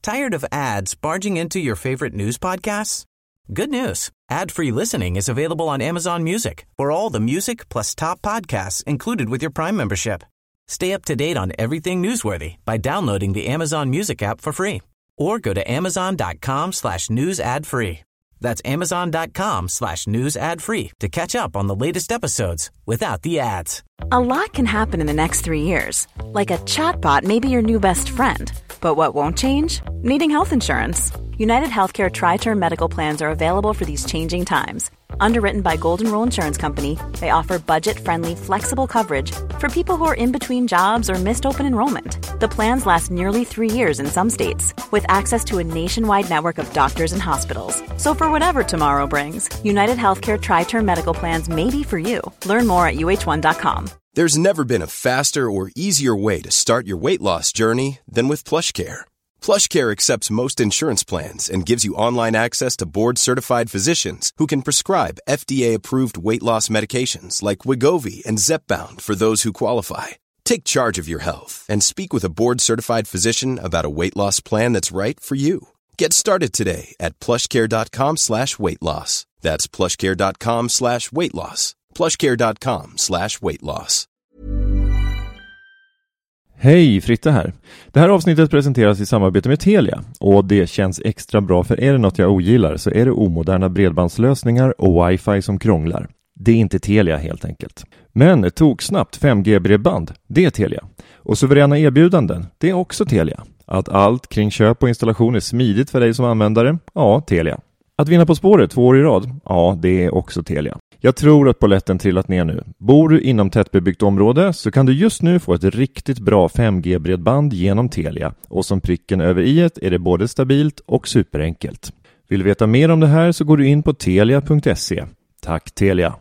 Tired of ads barging into your favorite news podcasts? Good news. Ad-free listening is available on Amazon Music for all the music plus top podcasts included with your Prime membership. Stay up to date on everything newsworthy by downloading the Amazon Music app for free or go to amazon.com/news ad free. That's amazon.com/news ad free to catch up on the latest episodes without the ads. A lot can happen in the next 3 years. Like a chatbot may be your new best friend. But what won't change? Needing health insurance. United Healthcare Tri-Term Medical Plans are available for these changing times. Underwritten by Golden Rule Insurance Company, they offer budget-friendly, flexible coverage for people who are in between jobs or missed open enrollment. The plans last nearly 3 years in some states, with access to a nationwide network of doctors and hospitals. So for whatever tomorrow brings, United Healthcare Tri-Term Medical Plans may be for you. Learn more at uh1.com. There's never been a faster or easier way to start your weight loss journey than with PlushCare. PlushCare accepts most insurance plans and gives you online access to board-certified physicians who can prescribe FDA-approved weight loss medications like Wegovy and Zepbound for those who qualify. Take charge of your health and speak with a board-certified physician about a weight loss plan that's right for you. Get started today at plushcare.com/weightloss. That's plushcare.com/weightloss. plushcare.com/weightloss. Hej, Fritte här. Det här avsnittet presenteras i samarbete med Telia och det känns extra bra, för är det något jag ogillar så är det omoderna bredbandslösningar och wifi som krånglar. Det är inte Telia helt enkelt. Men snabbt 5G-bredband, det är Telia. Och suveräna erbjudanden, det är också Telia. Att allt kring köp och installation är smidigt för dig som användare, ja, Telia. Att vinna På spåret 2 år i rad, ja, det är också Telia. Jag tror att polletten trillat ner nu. Bor du inom tättbebyggt område så kan du just nu få ett riktigt bra 5G-bredband genom Telia. Och som pricken över i-et är det både stabilt och superenkelt. Vill du veta mer om det här så går du in på telia.se. Tack Telia!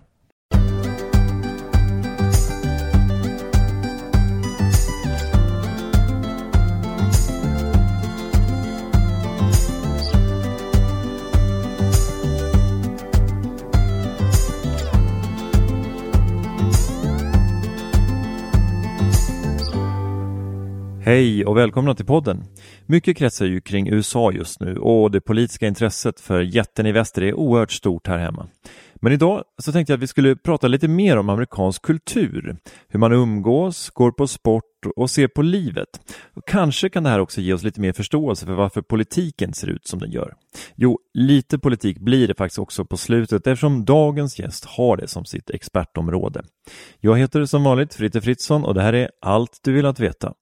Hej och välkomna till podden. Mycket kretsar ju kring USA just nu och det politiska intresset för jätten i väster är oerhört stort här hemma. Men idag så tänkte jag att vi skulle prata lite mer om amerikansk kultur. Hur man umgås, går på sport och ser på livet. Och kanske kan det här också ge oss lite mer förståelse för varför politiken ser ut som den gör. Jo, lite politik blir det faktiskt också på slutet eftersom dagens gäst har det som sitt expertområde. Jag heter som vanligt Fritte Fritzson och det här är Allt du vill att veta.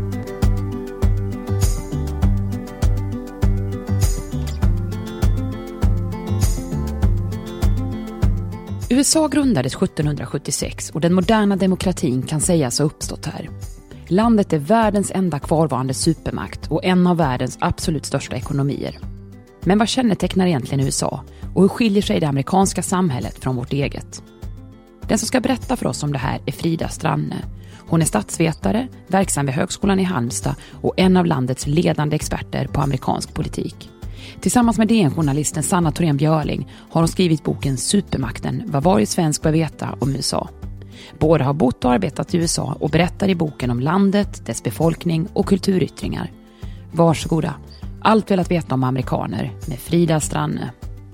USA grundades 1776 och den moderna demokratin kan sägas ha uppstått här. Landet är världens enda kvarvarande supermakt och en av världens absolut största ekonomier. Men vad kännetecknar egentligen USA och hur skiljer sig det amerikanska samhället från vårt eget? Den som ska berätta för oss om det här är Frida Stranne. Hon är statsvetare, verksam vid Högskolan i Halmstad och en av landets ledande experter på amerikansk politik. Tillsammans med DN-journalisten Sanna Thorén Björling har hon skrivit boken Supermakten, vad varje svensk bör veta om USA. Båda har bott och arbetat i USA och berättar i boken om landet, dess befolkning och kulturyttringar. Varsågoda, allt vill att veta om amerikaner med Frida Stranne.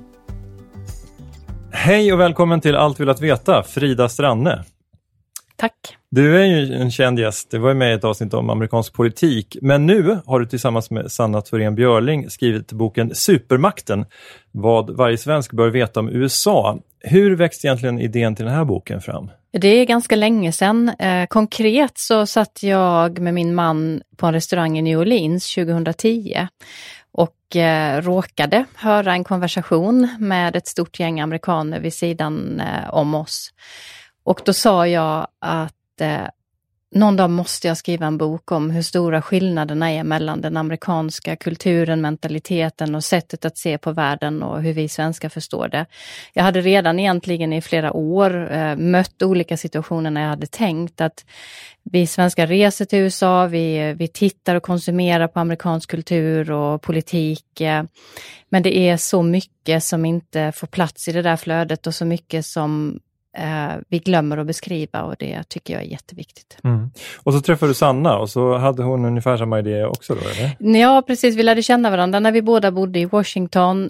Hej och välkommen till Allt vill att veta, Frida Stranne. Tack. Du är ju en känd gäst, du var ju med i ett avsnitt om amerikansk politik. Men nu har du tillsammans med Sanna Thorén Björling skrivit boken Supermakten, vad varje svensk bör veta om USA. Hur växte egentligen idén till den här boken fram? Det är ganska länge sedan. Konkret så satt jag med min man på en restaurang i New Orleans 2010 och råkade höra en konversation med ett stort gäng amerikaner vid sidan om oss. Och då sa jag att någon dag måste jag skriva en bok om hur stora skillnaderna är mellan den amerikanska kulturen, mentaliteten och sättet att se på världen och hur vi svenskar förstår det. Jag hade redan egentligen i flera år mött olika situationer när jag hade tänkt att vi svenskar reser till USA, vi tittar och konsumerar på amerikansk kultur och politik. Men det är så mycket som inte får plats i det där flödet och så mycket som vi glömmer att beskriva, och det tycker jag är jätteviktigt. Och så träffade du Sanna och så hade hon ungefär samma idé också då, eller? Ja, precis. Vi lärde känna varandra när vi båda bodde i Washington.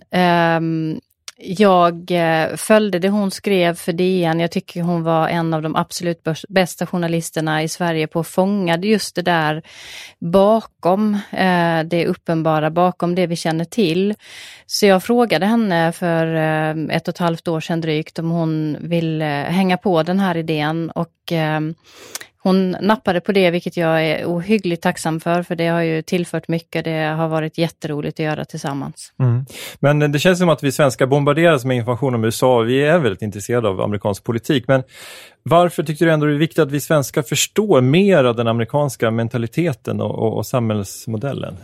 Jag följde det hon skrev för DN. Jag tycker hon var en av de absolut bästa journalisterna i Sverige på att fånga just det där bakom det uppenbara, bakom det vi känner till. Så jag frågade henne för 1,5 år sedan drygt om hon vill hänga på den här idén, och hon nappade på det, vilket jag är ohyggligt tacksam för det har ju tillfört mycket. Det har varit jätteroligt att göra tillsammans. Men det känns som att vi svenskar bombarderas med information om USA. Vi är väldigt intresserade av amerikansk politik. Men varför tyckte du ändå det är viktigt att vi svenskar förstår mer av den amerikanska mentaliteten och samhällsmodellen?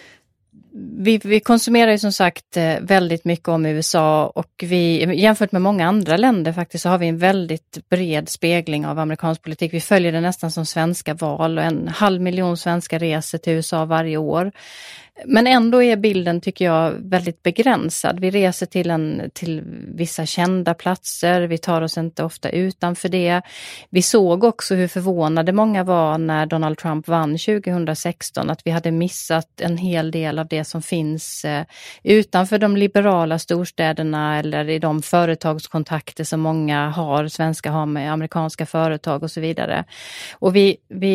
Vi konsumerar ju som sagt väldigt mycket om USA, och vi, jämfört med många andra länder faktiskt, så har vi en väldigt bred spegling av amerikansk politik. Vi följer det nästan som svenska val, och 500 000 svenskar reser till USA varje år. Men ändå är bilden, tycker jag, väldigt begränsad. Vi reser till vissa kända platser, vi tar oss inte ofta utanför det. Vi såg också hur förvånade många var när Donald Trump vann 2016, att vi hade missat en hel del av det som finns utanför de liberala storstäderna, eller i de företagskontakter som många svenskar har med amerikanska företag och så vidare. Och vi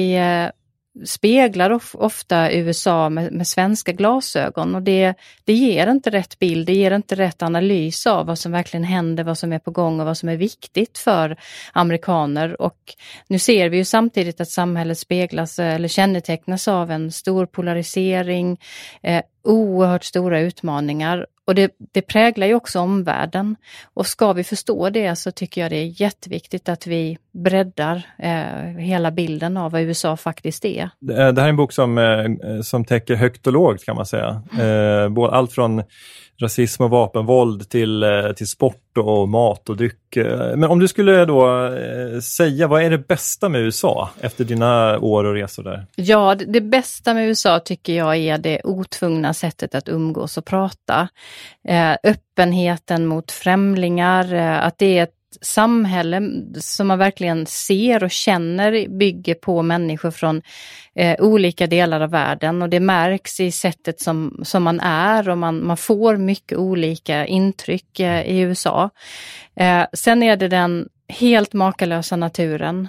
speglar ofta USA med svenska glasögon, och det ger inte rätt bild, det ger inte rätt analys av vad som verkligen händer, vad som är på gång och vad som är viktigt för amerikaner. Och nu ser vi ju samtidigt att samhället speglas eller kännetecknas av en stor polarisering, oerhört stora utmaningar, och det präglar ju också omvärlden. Och ska vi förstå det, så tycker jag det är jätteviktigt att vi breddar hela bilden av vad USA faktiskt är. Det här är en bok som täcker högt och lågt, kan man säga. Allt från rasism och vapenvåld till sport och mat och dryck. Men om du skulle då säga, vad är det bästa med USA efter dina år och resor där? Ja, det bästa med USA tycker jag är det otvungna sättet att umgås och prata. Öppenheten mot främlingar, att det är ett samhälle som man verkligen ser och känner bygger på människor från olika delar av världen, och det märks i sättet som man är, och man får mycket olika intryck i USA. Sen är det den helt makalösa naturen.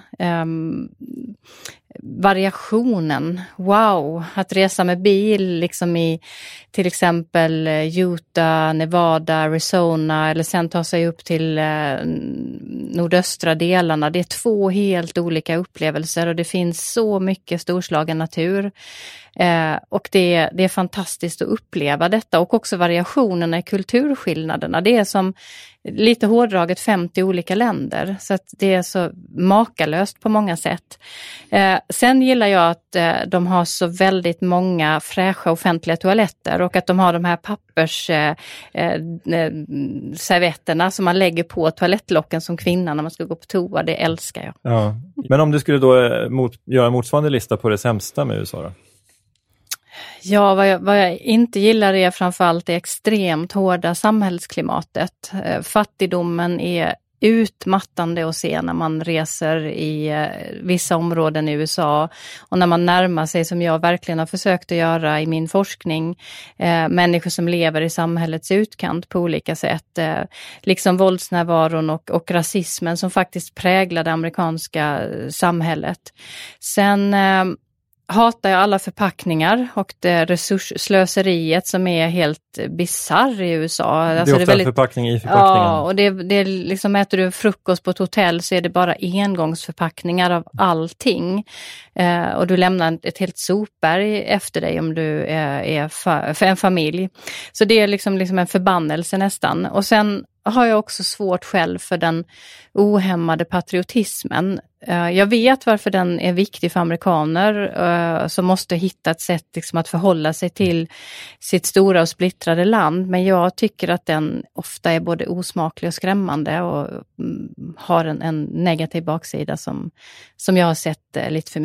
Variationen, wow, att resa med bil liksom i till exempel Utah, Nevada, Arizona, eller sen ta sig upp till nordöstra delarna. Det är 2 helt olika upplevelser, och det finns så mycket storslagen natur. Och det är fantastiskt att uppleva detta, och också variationerna i kulturskillnaderna. Det är som lite hårdraget 50 olika länder, så att det är så makalöst på många sätt. Sen gillar jag att de har så väldigt många fräscha offentliga toaletter, och att de har de här pappersservetterna som man lägger på toalettlocken som kvinna när man ska gå på toa. Det älskar jag. Ja. Men om du skulle då göra motsvarande lista på det sämsta med USA då? Ja, vad jag inte gillar är framförallt det extremt hårda samhällsklimatet. Fattigdomen är utmattande att se när man reser i vissa områden i USA, och när man närmar sig, som jag verkligen har försökt att göra i min forskning, människor som lever i samhällets utkant på olika sätt, liksom våldsnärvaron och rasismen som faktiskt präglar det amerikanska samhället. Sen hatar jag alla förpackningar och det resursslöseriet som är helt bizarr i USA. Alltså det är ofta väldigt förpackning i förpackningen. Ja, och det är liksom, äter du frukost på ett hotell så är det bara engångsförpackningar av allting. Och du lämnar ett helt sopberg efter dig om du är för en familj. Så det är liksom en förbannelse nästan. Och sen har jag också svårt själv för den ohämmade patriotismen. Jag vet varför den är viktig för amerikaner som måste hitta ett sätt liksom att förhålla sig till sitt stora och splittrade land. Men jag tycker att den ofta är både osmaklig och skrämmande och har en negativ baksida som jag har sett lite för mycket av.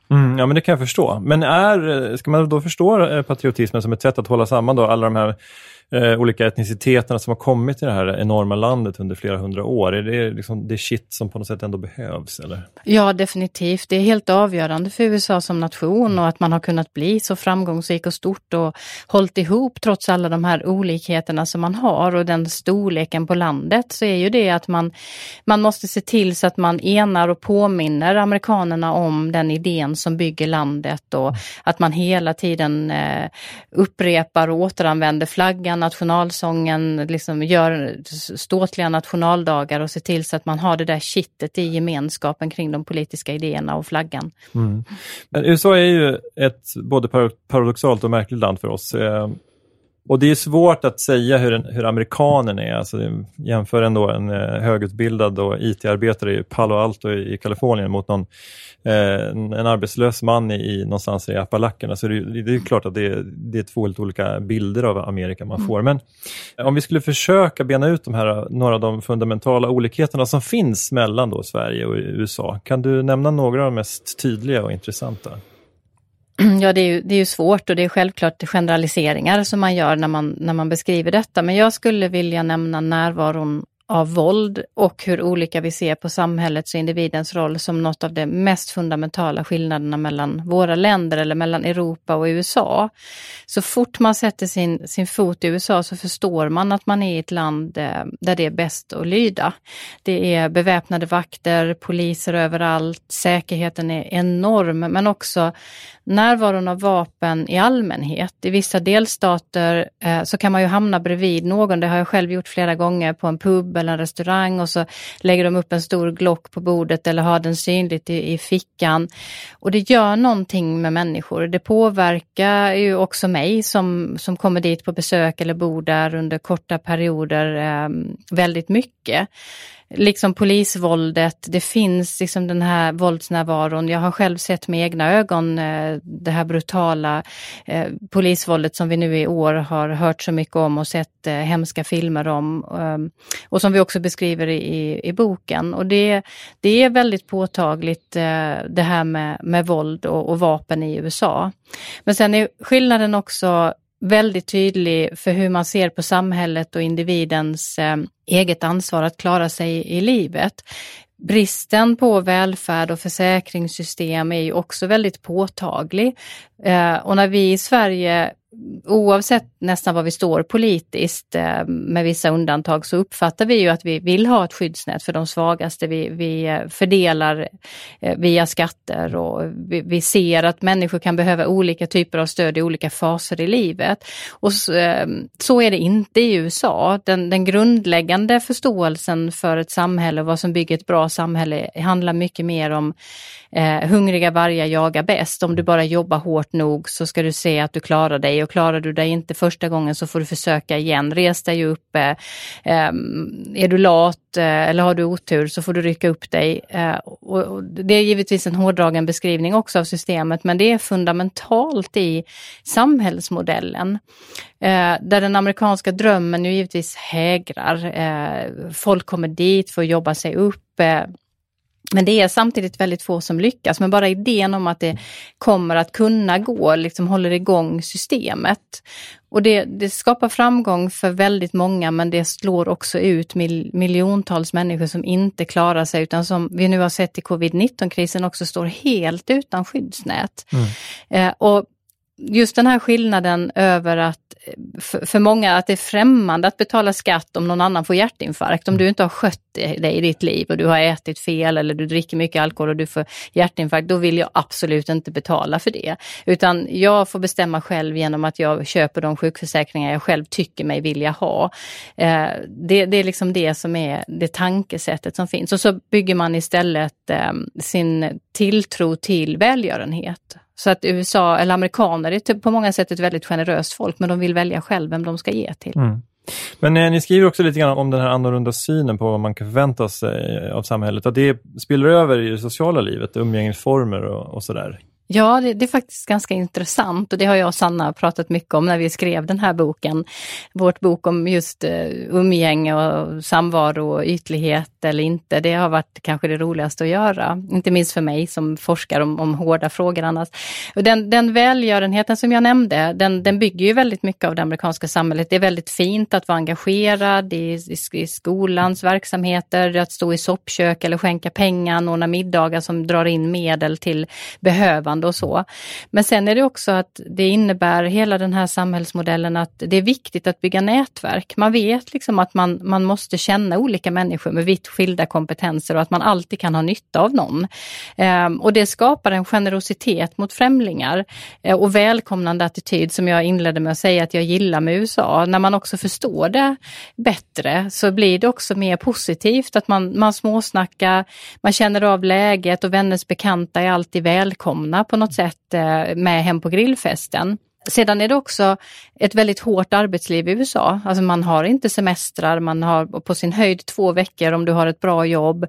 Ja, men det kan jag förstå. Men ska man då förstå patriotismen som ett sätt att hålla samman då alla de här olika etniciteterna som har kommit till det här enorma landet under flera hundra år? Är det liksom det shit som på något sätt ändå behövs, eller? Ja, definitivt. Det är helt avgörande för USA som nation och att man har kunnat bli så framgångsrik och stort och hållit ihop trots alla de här olikheterna som man har och den storleken på landet, så är ju det att man måste se till så att man enar och påminner amerikanerna om den idén som bygger landet och att man hela tiden upprepar och återanvänder flaggan, nationalsången, liksom gör ståtliga nationaldagar och se till så att man har det där kittet i gemenskapen kring de politiska idéerna och flaggan. Men USA är ju ett både paradoxalt och märkligt land för oss. Och det är svårt att säga hur amerikanen är. Alltså, jämför ändå en högutbildad och IT-arbetare i Palo Alto i Kalifornien mot en arbetslös man någonstans i Appalacherna. Så det är klart att det är två helt olika bilder av Amerika man får. Men om vi skulle försöka bena ut några av de fundamentala olikheterna som finns mellan då Sverige och USA. Kan du nämna några av de mest tydliga och intressanta? Ja, det är ju svårt och det är självklart generaliseringar som man gör när man beskriver detta. Men jag skulle vilja nämna närvaron av våld och hur olika vi ser på samhällets och individens roll som något av de mest fundamentala skillnaderna mellan våra länder eller mellan Europa och USA. Så fort man sätter sin fot i USA så förstår man att man är i ett land där det är bäst att lyda. Det är beväpnade vakter, poliser överallt, säkerheten är enorm, men också närvaron av vapen i allmänhet. I vissa delstater så kan man ju hamna bredvid någon, det har jag själv gjort flera gånger på en pub eller en restaurang, och så lägger de upp en stor Glock på bordet eller har den synligt i fickan. Och det gör någonting med människor. Det påverkar ju också mig som kommer dit på besök eller bor där under korta perioder väldigt mycket. Liksom polisvåldet, det finns liksom den här våldsnärvaron. Jag har själv sett med egna ögon det här brutala polisvåldet som vi nu i år har hört så mycket om och sett hemska filmer om, och som vi också beskriver i boken. Och det är väldigt påtagligt det här med våld och vapen i USA. Men sen är skillnaden också väldigt tydlig för hur man ser på samhället och individens eget ansvar att klara sig i livet. Bristen på välfärd och försäkringssystem är ju också väldigt påtaglig. Och när vi i Sverige, oavsett nästan vad vi står politiskt med vissa undantag, så uppfattar vi ju att vi vill ha ett skyddsnät för de svagaste. Vi fördelar via skatter och vi ser att människor kan behöva olika typer av stöd i olika faser i livet. Och så är det inte i USA. Den grundläggande förståelsen för ett samhälle och vad som bygger ett bra samhälle handlar mycket mer om hungriga vargar jagar bäst. Om du bara jobbar hårt nog så ska du se att du klarar dig, och klarar du dig inte första gången så får du försöka igen. Res dig upp, är du lat eller har du otur så får du rycka upp dig. Och det är givetvis en hårdragen beskrivning också av systemet, men det är fundamentalt i samhällsmodellen. Där den amerikanska drömmen ju givetvis hägrar. Folk kommer dit för att jobba sig upp. Men det är samtidigt väldigt få som lyckas. Men bara idén om att det kommer att kunna gå liksom håller igång systemet. Och det skapar framgång för väldigt många, men det slår också ut miljontals människor som inte klarar sig, utan som vi nu har sett i covid-19-krisen också står helt utan skyddsnät. Och just den här skillnaden över att för många att det är främmande att betala skatt om någon annan får hjärtinfarkt. Om du inte har skött dig i ditt liv och du har ätit fel eller du dricker mycket alkohol och du får hjärtinfarkt, då vill jag absolut inte betala för det. Utan jag får bestämma själv genom att jag köper de sjukförsäkringar jag själv tycker mig vilja ha. Det är liksom det som är det tankesättet som finns. Och så bygger man istället sin tilltro till välgörenhet. Så att USA eller amerikaner är på många sätt ett väldigt generöst folk, men de vill välja själv vem de ska ge till. Men ni skriver också lite grann om den här annorlunda synen på vad man kan förvänta sig av samhället. Att det spiller över i det sociala livet, umgängesformer och sådär. Ja, det är faktiskt ganska intressant och det har jag och Sanna pratat mycket om när vi skrev den här boken. Vårt bok om just umgänge och samvaro och ytlighet eller inte. Det har varit kanske det roligaste att göra. Inte minst för mig som forskar om hårda frågor annars. Och den välgörenheten som jag nämnde, den bygger ju väldigt mycket av det amerikanska samhället. Det är väldigt fint att vara engagerad i skolans verksamheter, att stå i soppkök eller skänka pengar, ordna middagar som drar in medel till behövande och så. Men sen är det också att det innebär hela den här samhällsmodellen att det är viktigt att bygga nätverk. Man vet liksom att man måste känna olika människor med vitt skilda kompetenser och att man alltid kan ha nytta av någon. Och det skapar en generositet mot främlingar och välkomnande attityd som jag inledde med att säga att jag gillar med USA. När man också förstår det bättre så blir det också mer positivt att man småsnackar, man känner av läget och vänners bekanta är alltid välkomna på något sätt med hem på grillfesten. Sedan är det också ett väldigt hårt arbetsliv i USA. Alltså man har inte semestrar, man har på sin höjd 2 veckor om du har ett bra jobb.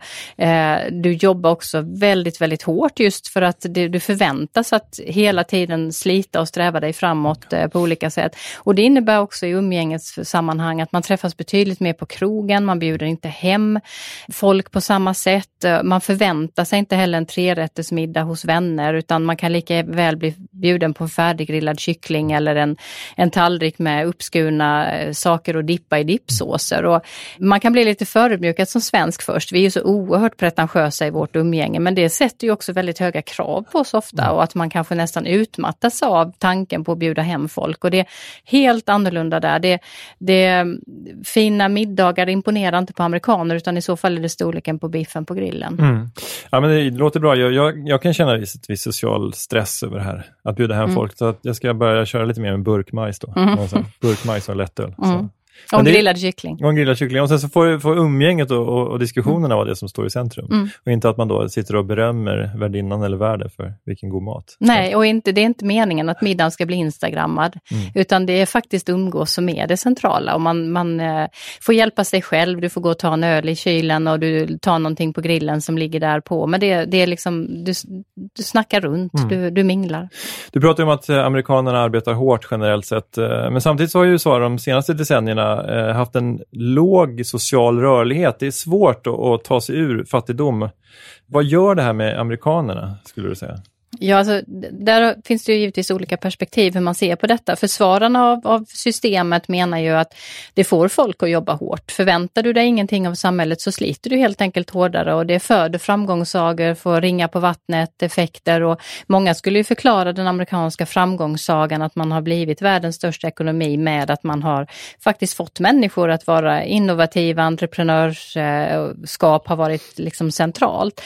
Du jobbar också väldigt, väldigt hårt just för att du förväntas att hela tiden slita och sträva dig framåt på olika sätt. Och det innebär också i umgängessammanhang att man träffas betydligt mer på krogen, man bjuder inte hem folk på samma sätt. Man förväntar sig inte heller en 3-rättersmiddag hos vänner utan man kan lika väl bli bjuden på en färdiggrillad kyckling eller en tallrik med uppskurna saker och dippa i dippsåser. Och man kan bli lite förödmjukad som svensk först. Vi är ju så oerhört pretentiösa i vårt umgänge, men det sätter ju också väldigt höga krav på oss ofta och att man kanske nästan utmattas av tanken på att bjuda hem folk. Och det är helt annorlunda där. Det fina middagar imponerar inte på amerikaner utan i så fall är det storleken på biffen på grillen. Mm. Ja, men det låter bra. Jag kan känna viss social stress över det här. Att bjuda hem folk. Så att jag ska börja köra lite mer med burkmajs då. Burkmajs och lättöl. Och en grillad kyckling. Och en grillad kyckling. Och sen så får umgänget och diskussionerna vara det som står i centrum. Och inte att man då sitter och berömmer värdinnan eller värden för vilken god mat. Nej, och det är inte meningen att middagen ska bli instagrammad. Utan det är faktiskt umgås som är det centrala. Och man får hjälpa sig själv. Du får gå och ta en öl i kylen och du tar någonting på grillen som ligger där på. Men det är liksom, du snackar runt, du minglar. Du pratar om att amerikanerna arbetar hårt generellt sett. Men samtidigt så har ju USA de senaste decennierna haft en låg social rörlighet. Det är svårt att ta sig ur fattigdom. Vad gör det här med amerikanerna, skulle du säga? Ja, alltså, där finns det ju givetvis olika perspektiv hur man ser på detta. Försvararna av systemet menar ju att det får folk att jobba hårt. Förväntar du dig ingenting av samhället så sliter du helt enkelt hårdare och det föder framgångssagor, får ringa på vattnet, effekter och många skulle ju förklara den amerikanska framgångssagan att man har blivit världens största ekonomi med att man har faktiskt fått människor att vara innovativa, entreprenörskap har varit liksom centralt.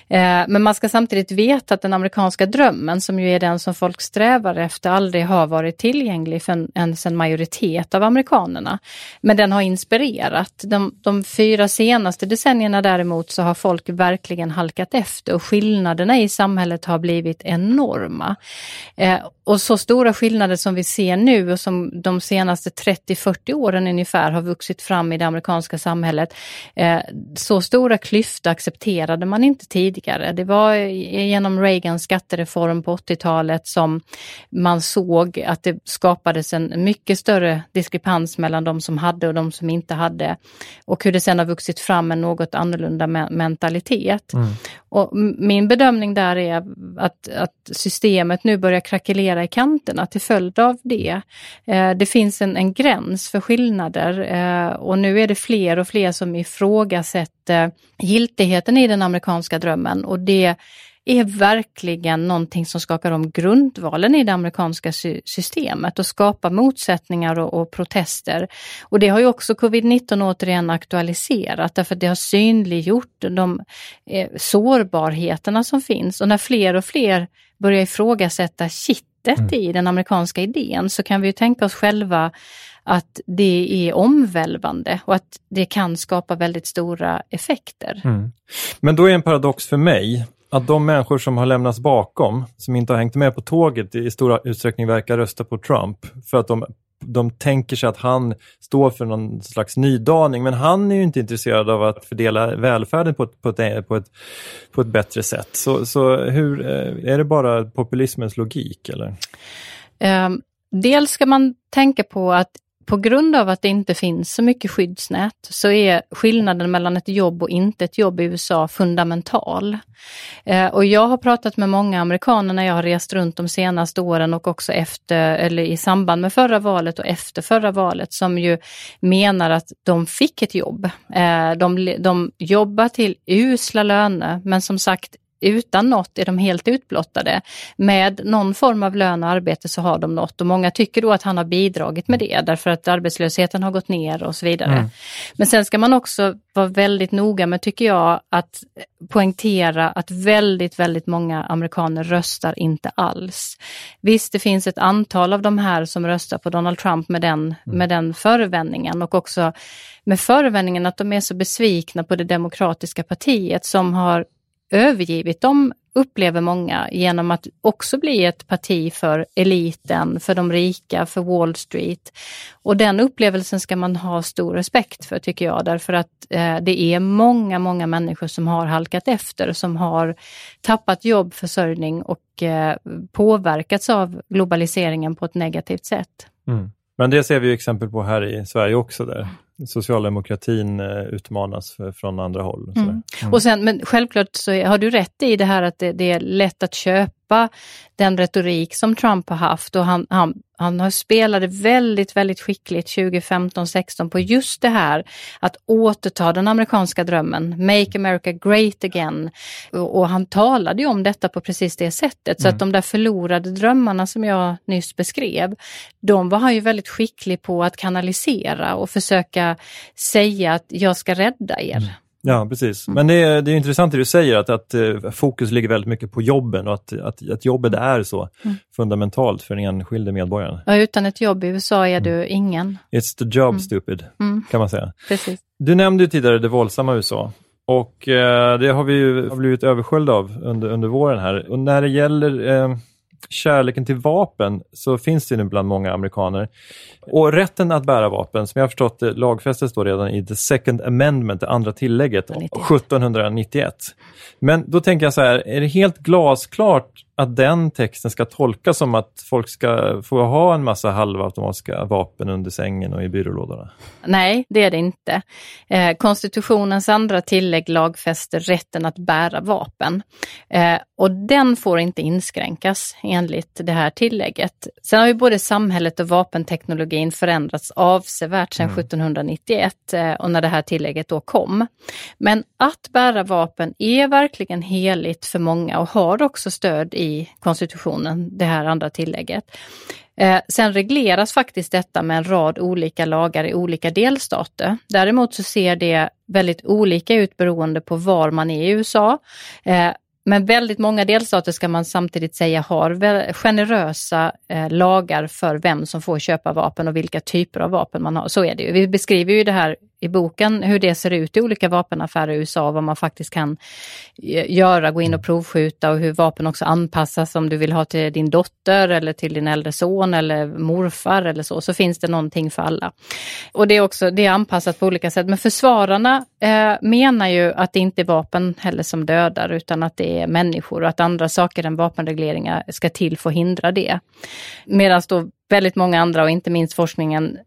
Men man ska samtidigt veta att den amerikanska drömmen, som ju är den som folk strävar efter, aldrig har varit tillgänglig för ens en majoritet av amerikanerna. Men den har inspirerat. De 4 senaste decennierna däremot så har folk verkligen halkat efter och skillnaderna i samhället har blivit enorma. Och så stora skillnader som vi ser nu och som de senaste 30-40 åren ungefär har vuxit fram i det amerikanska samhället. Så stora klyftor accepterade man inte tidigare. Det var genom Reagans skattereform på 80-talet som man såg att det skapades en mycket större diskrepans mellan de som hade och de som inte hade. Och hur det sen har vuxit fram en något annorlunda mentalitet. Och min bedömning där är att systemet nu börjar krackelera i kanterna till följd av det. Det finns en gräns för skillnader och nu är det fler och fler som ifrågasätter giltigheten i den amerikanska drömmen och det är verkligen någonting som skakar om grundvalen i det amerikanska systemet och skapar motsättningar och protester. Och det har ju också covid-19 återigen aktualiserat därför att det har synliggjort de sårbarheterna som finns. Och när fler och fler börjar ifrågasätta kittet i den amerikanska idén så kan vi ju tänka oss själva att det är omvälvande och att det kan skapa väldigt stora effekter. Men då är en paradox för mig att de människor som har lämnats bakom, som inte har hängt med på tåget i stora utsträckning verkar rösta på Trump för att de de tänker sig att han står för någon slags nydaning, men han är ju inte intresserad av att fördela välfärden på ett bättre sätt. Så hur är det bara populismens logik eller? Dels ska man tänka på att på grund av att det inte finns så mycket skyddsnät så är skillnaden mellan ett jobb och inte ett jobb i USA fundamental. Och jag har pratat med många amerikaner när jag har rest runt de senaste åren och också i samband med förra valet och efter förra valet, som ju menar att de fick ett jobb. De jobbar till usla löner, men som sagt utan något är de helt utblottade. Med någon form av lön och arbete så har de något. Och många tycker då att han har bidragit med det därför att arbetslösheten har gått ner och så vidare. Men sen ska man också vara väldigt noga med, tycker jag, att poängtera att väldigt, väldigt många amerikaner röstar inte alls. Visst, det finns ett antal av de här som röstar på Donald Trump med den förevändningen, och också med förevändningen att de är så besvikna på det demokratiska partiet som har övergivit dem, upplever många, genom att också bli ett parti för eliten, för de rika, för Wall Street. Och den upplevelsen ska man ha stor respekt för, tycker jag, därför att det är många, många människor som har halkat efter, som har tappat jobb, försörjning och påverkats av globaliseringen på ett negativt sätt. Men det ser vi ju exempel på här i Sverige också, där socialdemokratin utmanas från andra håll. Och sen, men självklart så har du rätt i det här att det är lätt att köpa den retorik som Trump har haft, och han har spelade väldigt, väldigt skickligt 2015-16 på just det här att återta den amerikanska drömmen, Make America Great Again, och han talade ju om detta på precis det sättet, så att de där förlorade drömmarna som jag nyss beskrev, de var han ju väldigt skicklig på att kanalisera och försöka säga att jag ska rädda er. Ja, precis. Men det är intressant det du säger, att fokus ligger väldigt mycket på jobben, och att jobbet är så fundamentalt för den enskilde medborgaren. Ja, utan ett jobb i USA är du ingen. It's the job, stupid, kan man säga. Precis. Du nämnde ju tidigare det våldsamma USA, och det har vi ju blivit översköljda av under våren här. Och när det gäller kärleken till vapen så finns det nu bland många amerikaner. Och rätten att bära vapen, som jag har förstått, lagfästes då redan i the second amendment, det andra tillägget, 1791. Men då tänker jag så här, är det helt glasklart att den texten ska tolkas som att folk ska få ha en massa halvautomatiska vapen under sängen och i byrålådorna? Nej, det är det inte. Konstitutionens andra tillägg lagfäster rätten att bära vapen. Och den får inte inskränkas enligt det här tillägget. Sen har ju både samhället och vapenteknologin förändrats avsevärt sedan 1791 och när det här tillägget då kom. Men att bära vapen är verkligen heligt för många och har också stöd i konstitutionen, det här andra tillägget. Sen regleras faktiskt detta med en rad olika lagar i olika delstater. Däremot så ser det väldigt olika ut beroende på var man är i USA. Men väldigt många delstater, ska man samtidigt säga, har generösa lagar för vem som får köpa vapen och vilka typer av vapen man har. Så är det ju. Vi beskriver ju det här i boken, hur det ser ut i olika vapenaffärer i USA, vad man faktiskt kan göra, gå in och provskjuta, och hur vapen också anpassas om du vill ha till din dotter eller till din äldre son eller morfar eller så finns det någonting för alla. Och det är anpassat på olika sätt. Men försvararna menar ju att det inte är vapen heller som dödar, utan att det är människor, och att andra saker än vapenregleringar ska till för att hindra det. Medan då väldigt många andra, och inte minst forskningen,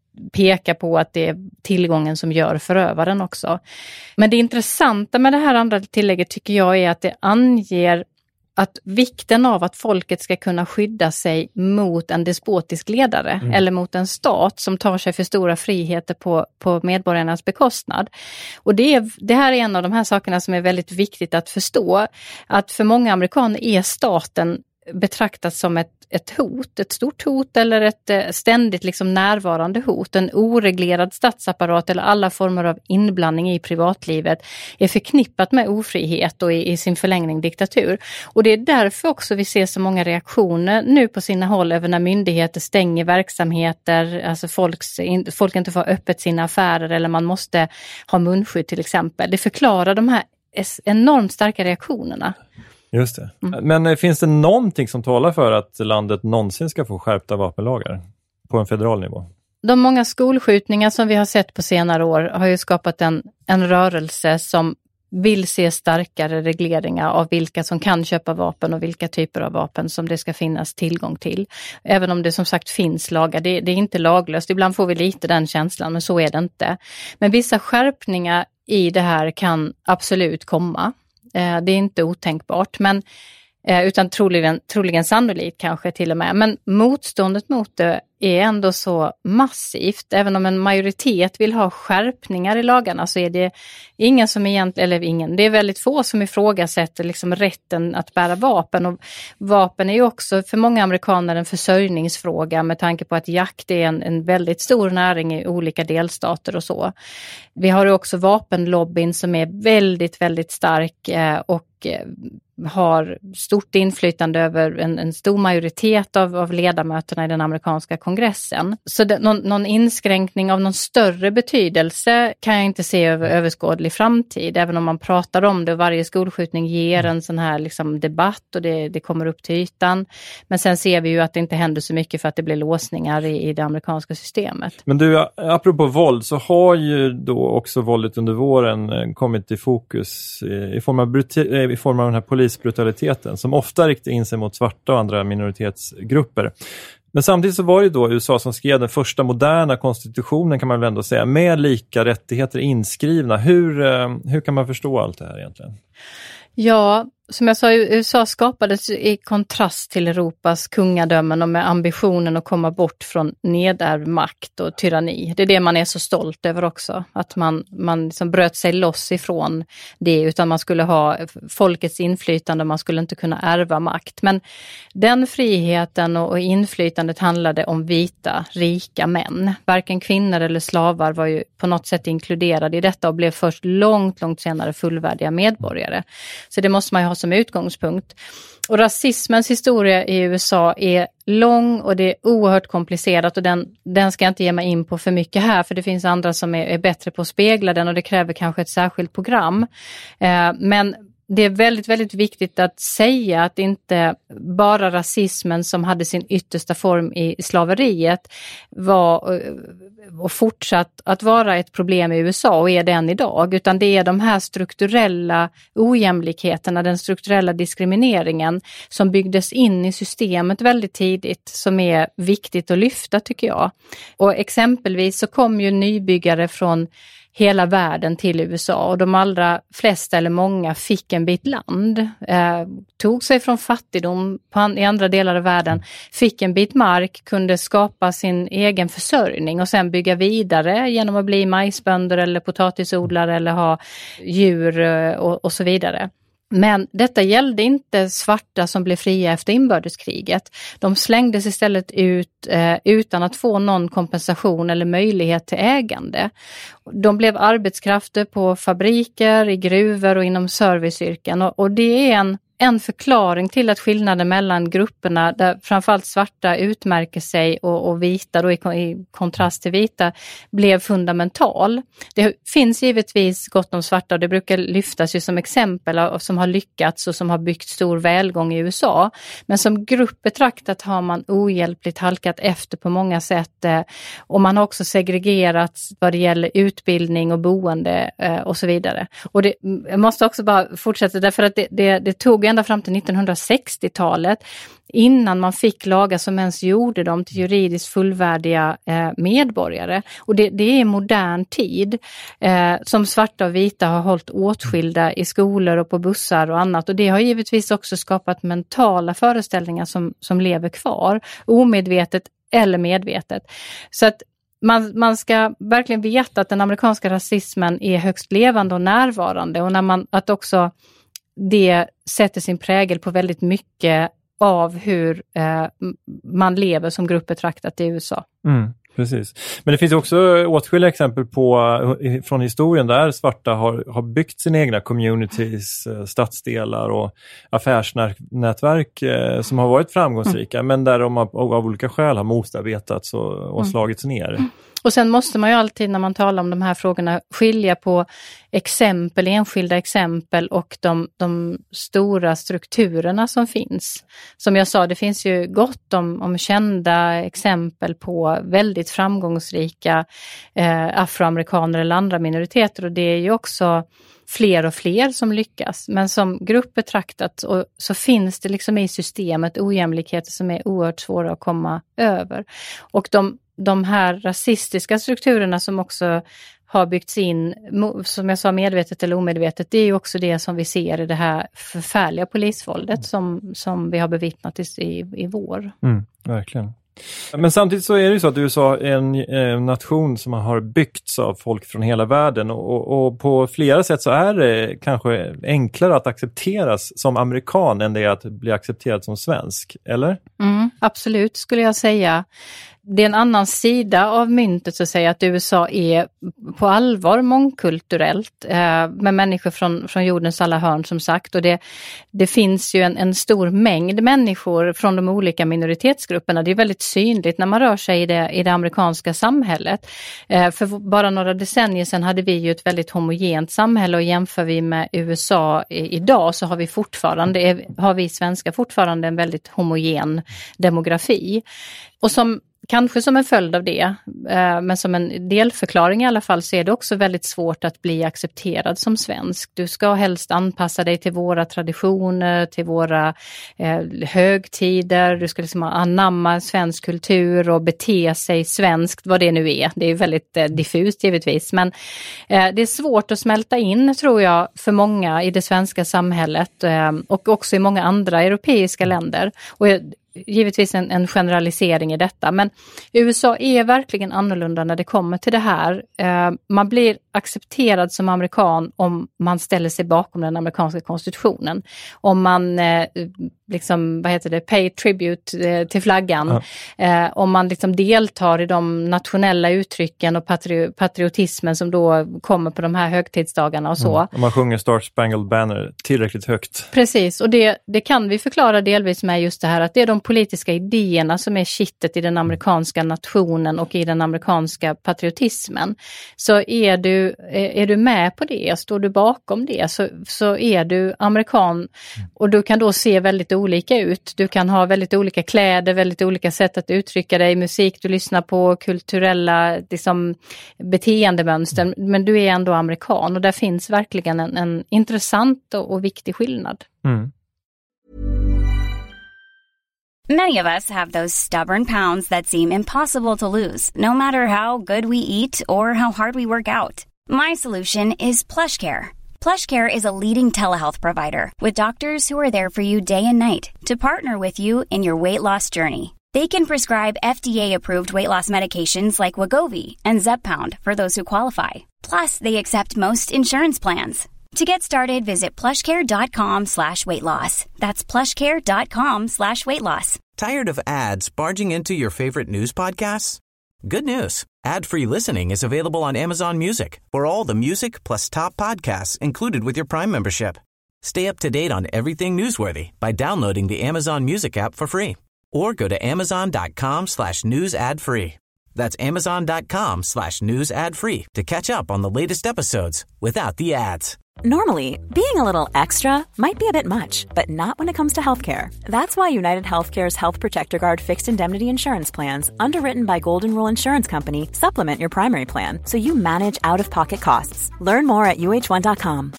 pekar på att det är tillgången som gör förövaren också. Men det intressanta med det här andra tillägget, tycker jag, är att det anger att vikten av att folket ska kunna skydda sig mot en despotisk ledare eller mot en stat som tar sig för stora friheter på medborgarnas bekostnad. Och det här är en av de här sakerna som är väldigt viktigt att förstå. Att för många amerikaner är staten betraktas som ett hot, ett stort hot eller ett ständigt liksom närvarande hot. En oreglerad statsapparat eller alla former av inblandning i privatlivet är förknippat med ofrihet och i sin förlängning diktatur. Och det är därför också vi ser så många reaktioner nu på sina håll över när myndigheter stänger verksamheter, alltså folk inte får öppet sina affärer eller man måste ha munskydd till exempel. Det förklarar de här enormt starka reaktionerna. Just det. Men finns det någonting som talar för att landet någonsin ska få skärpta vapenlagar på en federal nivå? De många skolskjutningar som vi har sett på senare år har ju skapat en rörelse som vill se starkare regleringar av vilka som kan köpa vapen och vilka typer av vapen som det ska finnas tillgång till. Även om det som sagt finns lagar, det är inte laglöst. Ibland får vi lite den känslan, men så är det inte. Men vissa skärpningar i det här kan absolut komma. Det är inte otänkbart, men utan troligen sannolikt kanske till och med. Men motståndet mot det är ändå så massivt. Även om en majoritet vill ha skärpningar i lagarna så är det ingen som det är väldigt få som ifrågasätter liksom rätten att bära vapen. Och vapen är ju också för många amerikaner en försörjningsfråga med tanke på att jakt är en väldigt stor näring i olika delstater och så. Vi har ju också vapenlobbyn som är väldigt, väldigt stark och har stort inflytande över en stor majoritet av ledamöterna i den amerikanska kongressen. Så någon inskränkning av någon större betydelse kan jag inte se över överskådlig framtid, även om man pratar om det och varje skolskjutning ger en sån här liksom debatt och det kommer upp till ytan. Men sen ser vi ju att det inte händer så mycket för att det blir låsningar i det amerikanska systemet. Men du, apropå våld så har ju då också våldet under våren kommit i fokus i form av den här polisbrutaliteten som ofta riktar in sig mot svarta och andra minoritetsgrupper. Men samtidigt så var det ju då USA som skrev den första moderna konstitutionen, kan man väl ändå säga, med lika rättigheter inskrivna. Hur kan man förstå allt det här egentligen? Ja, som jag sa, USA skapades i kontrast till Europas kungadömen och med ambitionen att komma bort från nedärvd makt och tyranni. Det är det man är så stolt över också, att man liksom bröt sig loss ifrån det, utan man skulle ha folkets inflytande och man skulle inte kunna ärva makt. Men den friheten och inflytandet handlade om vita, rika män. Varken kvinnor eller slavar var ju på något sätt inkluderade i detta och blev först långt senare fullvärdiga medborgare. Så det måste man ju ha som utgångspunkt. Och rasismens historia i USA är lång och det är oerhört komplicerat och den ska jag inte ge mig in på för mycket här, för det finns andra som är bättre på att spegla den och det kräver kanske ett särskilt program. Men det är väldigt, väldigt viktigt att säga att inte bara rasismen som hade sin yttersta form i slaveriet var och fortsatt att vara ett problem i USA och är det än idag, utan det är de här strukturella ojämlikheterna, den strukturella diskrimineringen som byggdes in i systemet väldigt tidigt som är viktigt att lyfta, tycker jag. Och exempelvis så kom ju nybyggare från hela världen till USA och de allra flesta eller många fick en bit land, tog sig från fattigdom i andra delar av världen, fick en bit mark, kunde skapa sin egen försörjning och sen bygga vidare genom att bli majsbönder eller potatisodlare eller ha djur och så vidare. Men detta gällde inte svarta som blev fria efter inbördeskriget. De slängdes istället ut utan att få någon kompensation eller möjlighet till ägande. De blev arbetskrafter på fabriker, i gruvor och inom serviceyrken. Och det är en förklaring till att skillnaden mellan grupperna, där framförallt svarta utmärker sig och vita då i kontrast till vita, blev fundamental. Det finns givetvis gott om svarta och det brukar lyftas ju som exempel som har lyckats och som har byggt stor välgång i USA. Men som grupp betraktat har man ohjälpligt halkat efter på många sätt och man har också segregerat vad det gäller utbildning och boende och så vidare. Och jag måste också bara fortsätta därför att det tog ända fram till 1960-talet innan man fick lagar som ens gjorde dem till juridiskt fullvärdiga medborgare. Och det är modern tid som svarta och vita har hållit åtskilda i skolor och på bussar och annat. Och det har givetvis också skapat mentala föreställningar som lever kvar, omedvetet eller medvetet. Så att man ska verkligen veta att den amerikanska rasismen är högst levande och närvarande och att också det sätter sin prägel på väldigt mycket av hur man lever som grupp betraktat i USA. Precis. Men det finns också åtskilliga exempel från historien där svarta har byggt sina egna communities, stadsdelar och affärsnätverk som har varit framgångsrika men där de av olika skäl har motarbetats och slagits ner. Och sen måste man ju alltid när man talar om de här frågorna skilja på exempel, enskilda exempel och de stora strukturerna som finns. Som jag sa, det finns ju gott om kända exempel på väldigt framgångsrika afroamerikaner eller andra minoriteter, och det är ju också fler och fler som lyckas. Men som grupp betraktat så finns det liksom i systemet ojämlikheter som är oerhört svåra att komma över. Och de här rasistiska strukturerna som också har byggts in, som jag sa, medvetet eller omedvetet, det är ju också det som vi ser i det här förfärliga polisvåldet som vi har bevittnat i vår. Verkligen. Men samtidigt så är det ju så att USA är en nation som har byggts av folk från hela världen, och på flera sätt så är det kanske enklare att accepteras som amerikan än det är att bli accepterad som svensk, eller? Absolut, skulle jag säga. Det är en annan sida av myntet så att säga, att USA är på allvar mångkulturellt med människor från jordens alla hörn som sagt, och det finns ju en stor mängd människor från de olika minoritetsgrupperna. Det är väldigt synligt när man rör sig i det amerikanska samhället. För bara några decennier sedan hade vi ju ett väldigt homogent samhälle, och jämför vi med USA idag så har vi svenskar fortfarande en väldigt homogen demografi. Och kanske som en följd av det, men som en delförklaring i alla fall, så är det också väldigt svårt att bli accepterad som svensk. Du ska helst anpassa dig till våra traditioner, till våra högtider. Du ska liksom anamma svensk kultur och bete sig svenskt, vad det nu är. Det är väldigt diffust givetvis, men det är svårt att smälta in, tror jag, för många i det svenska samhället och också i många andra europeiska länder. Och givetvis en generalisering i detta, men USA är verkligen annorlunda när det kommer till det här. Man blir accepterad som amerikan om man ställer sig bakom den amerikanska konstitutionen. Om man pay tribute till flaggan. Om man liksom deltar i de nationella uttrycken och patriotismen som då kommer på de här högtidsdagarna och så. Om man sjunger Star Spangled Banner tillräckligt högt. Precis, och det kan vi förklara delvis med just det här att det är de politiska idéerna som är kittet i den amerikanska nationen och i den amerikanska patriotismen. Så är du med på det, står du bakom det, så är du amerikan, och du kan då se väldigt olika ut. Du kan ha väldigt olika kläder, väldigt olika sätt att uttrycka dig, musik du lyssnar på, kulturella beteendemönster, men du är ändå amerikan, och där finns verkligen en intressant och viktig skillnad. Many of us have those stubborn pounds that seem impossible to lose, no matter how good we eat or how hard we work out. My solution is PlushCare. PlushCare is a leading telehealth provider with doctors who are there for you day and night to partner with you in your weight loss journey. They can prescribe FDA-approved weight loss medications like Wegovy and Zepbound for those who qualify. Plus, they accept most insurance plans. To get started, visit plushcare.com/weightloss. That's plushcare.com/weightloss. Tired of ads barging into your favorite news podcasts? Good news. Ad-free listening is available on Amazon Music for all the music plus top podcasts included with your Prime membership. Stay up to date on everything newsworthy by downloading the Amazon Music app for free or go to amazon.com/news ad free. That's amazon.com/news ad free to catch up on the latest episodes without the ads. Normally, being a little extra might be a bit much, but not when it comes to healthcare. That's why United Healthcare's Health Protector Guard fixed indemnity insurance plans, underwritten by Golden Rule Insurance Company, supplement your primary plan so you manage out-of-pocket costs. Learn more at uh1.com.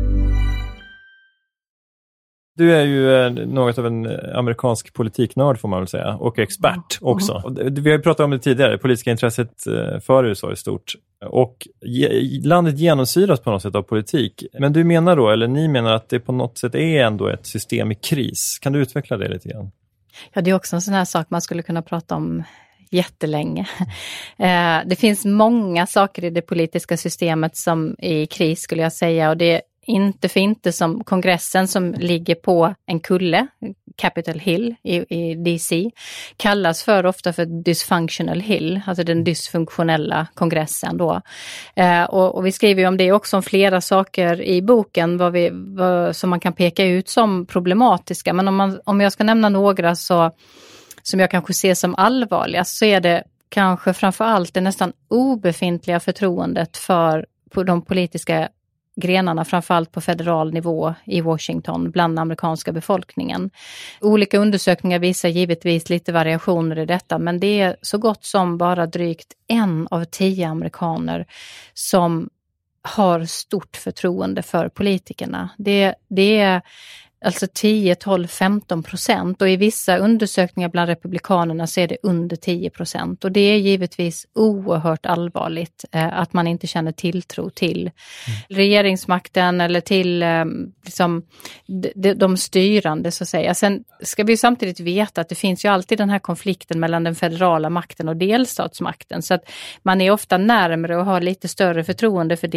Du är ju något av en amerikansk politiknörd får man väl säga, och expert också. Vi har ju pratat om det tidigare, politiska intresset för USA är stort. Och landet genomsyras på något sätt av politik. Men du menar då, eller ni menar att det på något sätt är ändå ett system i kris. Kan du utveckla det lite grann? Ja, det är också en sån här sak man skulle kunna prata om jättelänge. Det finns många saker i det politiska systemet som är i kris skulle jag säga, och det är inte för inte som kongressen som ligger på en kulle, Capitol Hill i DC, kallas ofta för Dysfunctional Hill, alltså den dysfunktionella kongressen då. Och vi skriver ju om det också, om flera saker i boken som man kan peka ut som problematiska, men om jag ska nämna några som jag kanske ser som allvarligast, så är det kanske framförallt det nästan obefintliga förtroendet på de politiska grenarna, framförallt på federal nivå i Washington bland den amerikanska befolkningen. Olika undersökningar visar givetvis lite variationer i detta, men det är så gott som bara drygt 1 av 10 amerikaner som har stort förtroende för politikerna. Det är alltså 10, 12, 15% och i vissa undersökningar bland republikanerna så är det under 10%. Och det är givetvis oerhört allvarligt att man inte känner tilltro till regeringsmakten eller till liksom, de styrande så att säga. Sen ska vi samtidigt veta att det finns ju alltid den här konflikten mellan den federala makten och delstatsmakten. Så att man är ofta närmare och har lite större förtroende för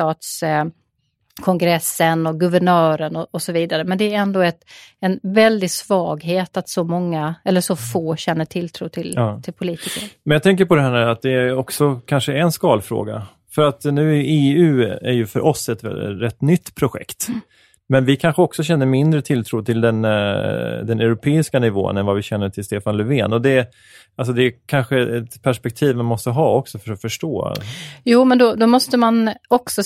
kongressen och guvernören och så vidare. Men det är ändå en väldig svaghet att så många eller så få känner tilltro till politiker. Men jag tänker på det här att det är också kanske en skalfråga. För att nu EU är ju för oss ett rätt nytt projekt. Men vi kanske också känner mindre tilltro till den europeiska nivån än vad vi känner till Stefan Löfven. Och det är kanske ett perspektiv man måste ha också för att förstå. Jo, men då måste man också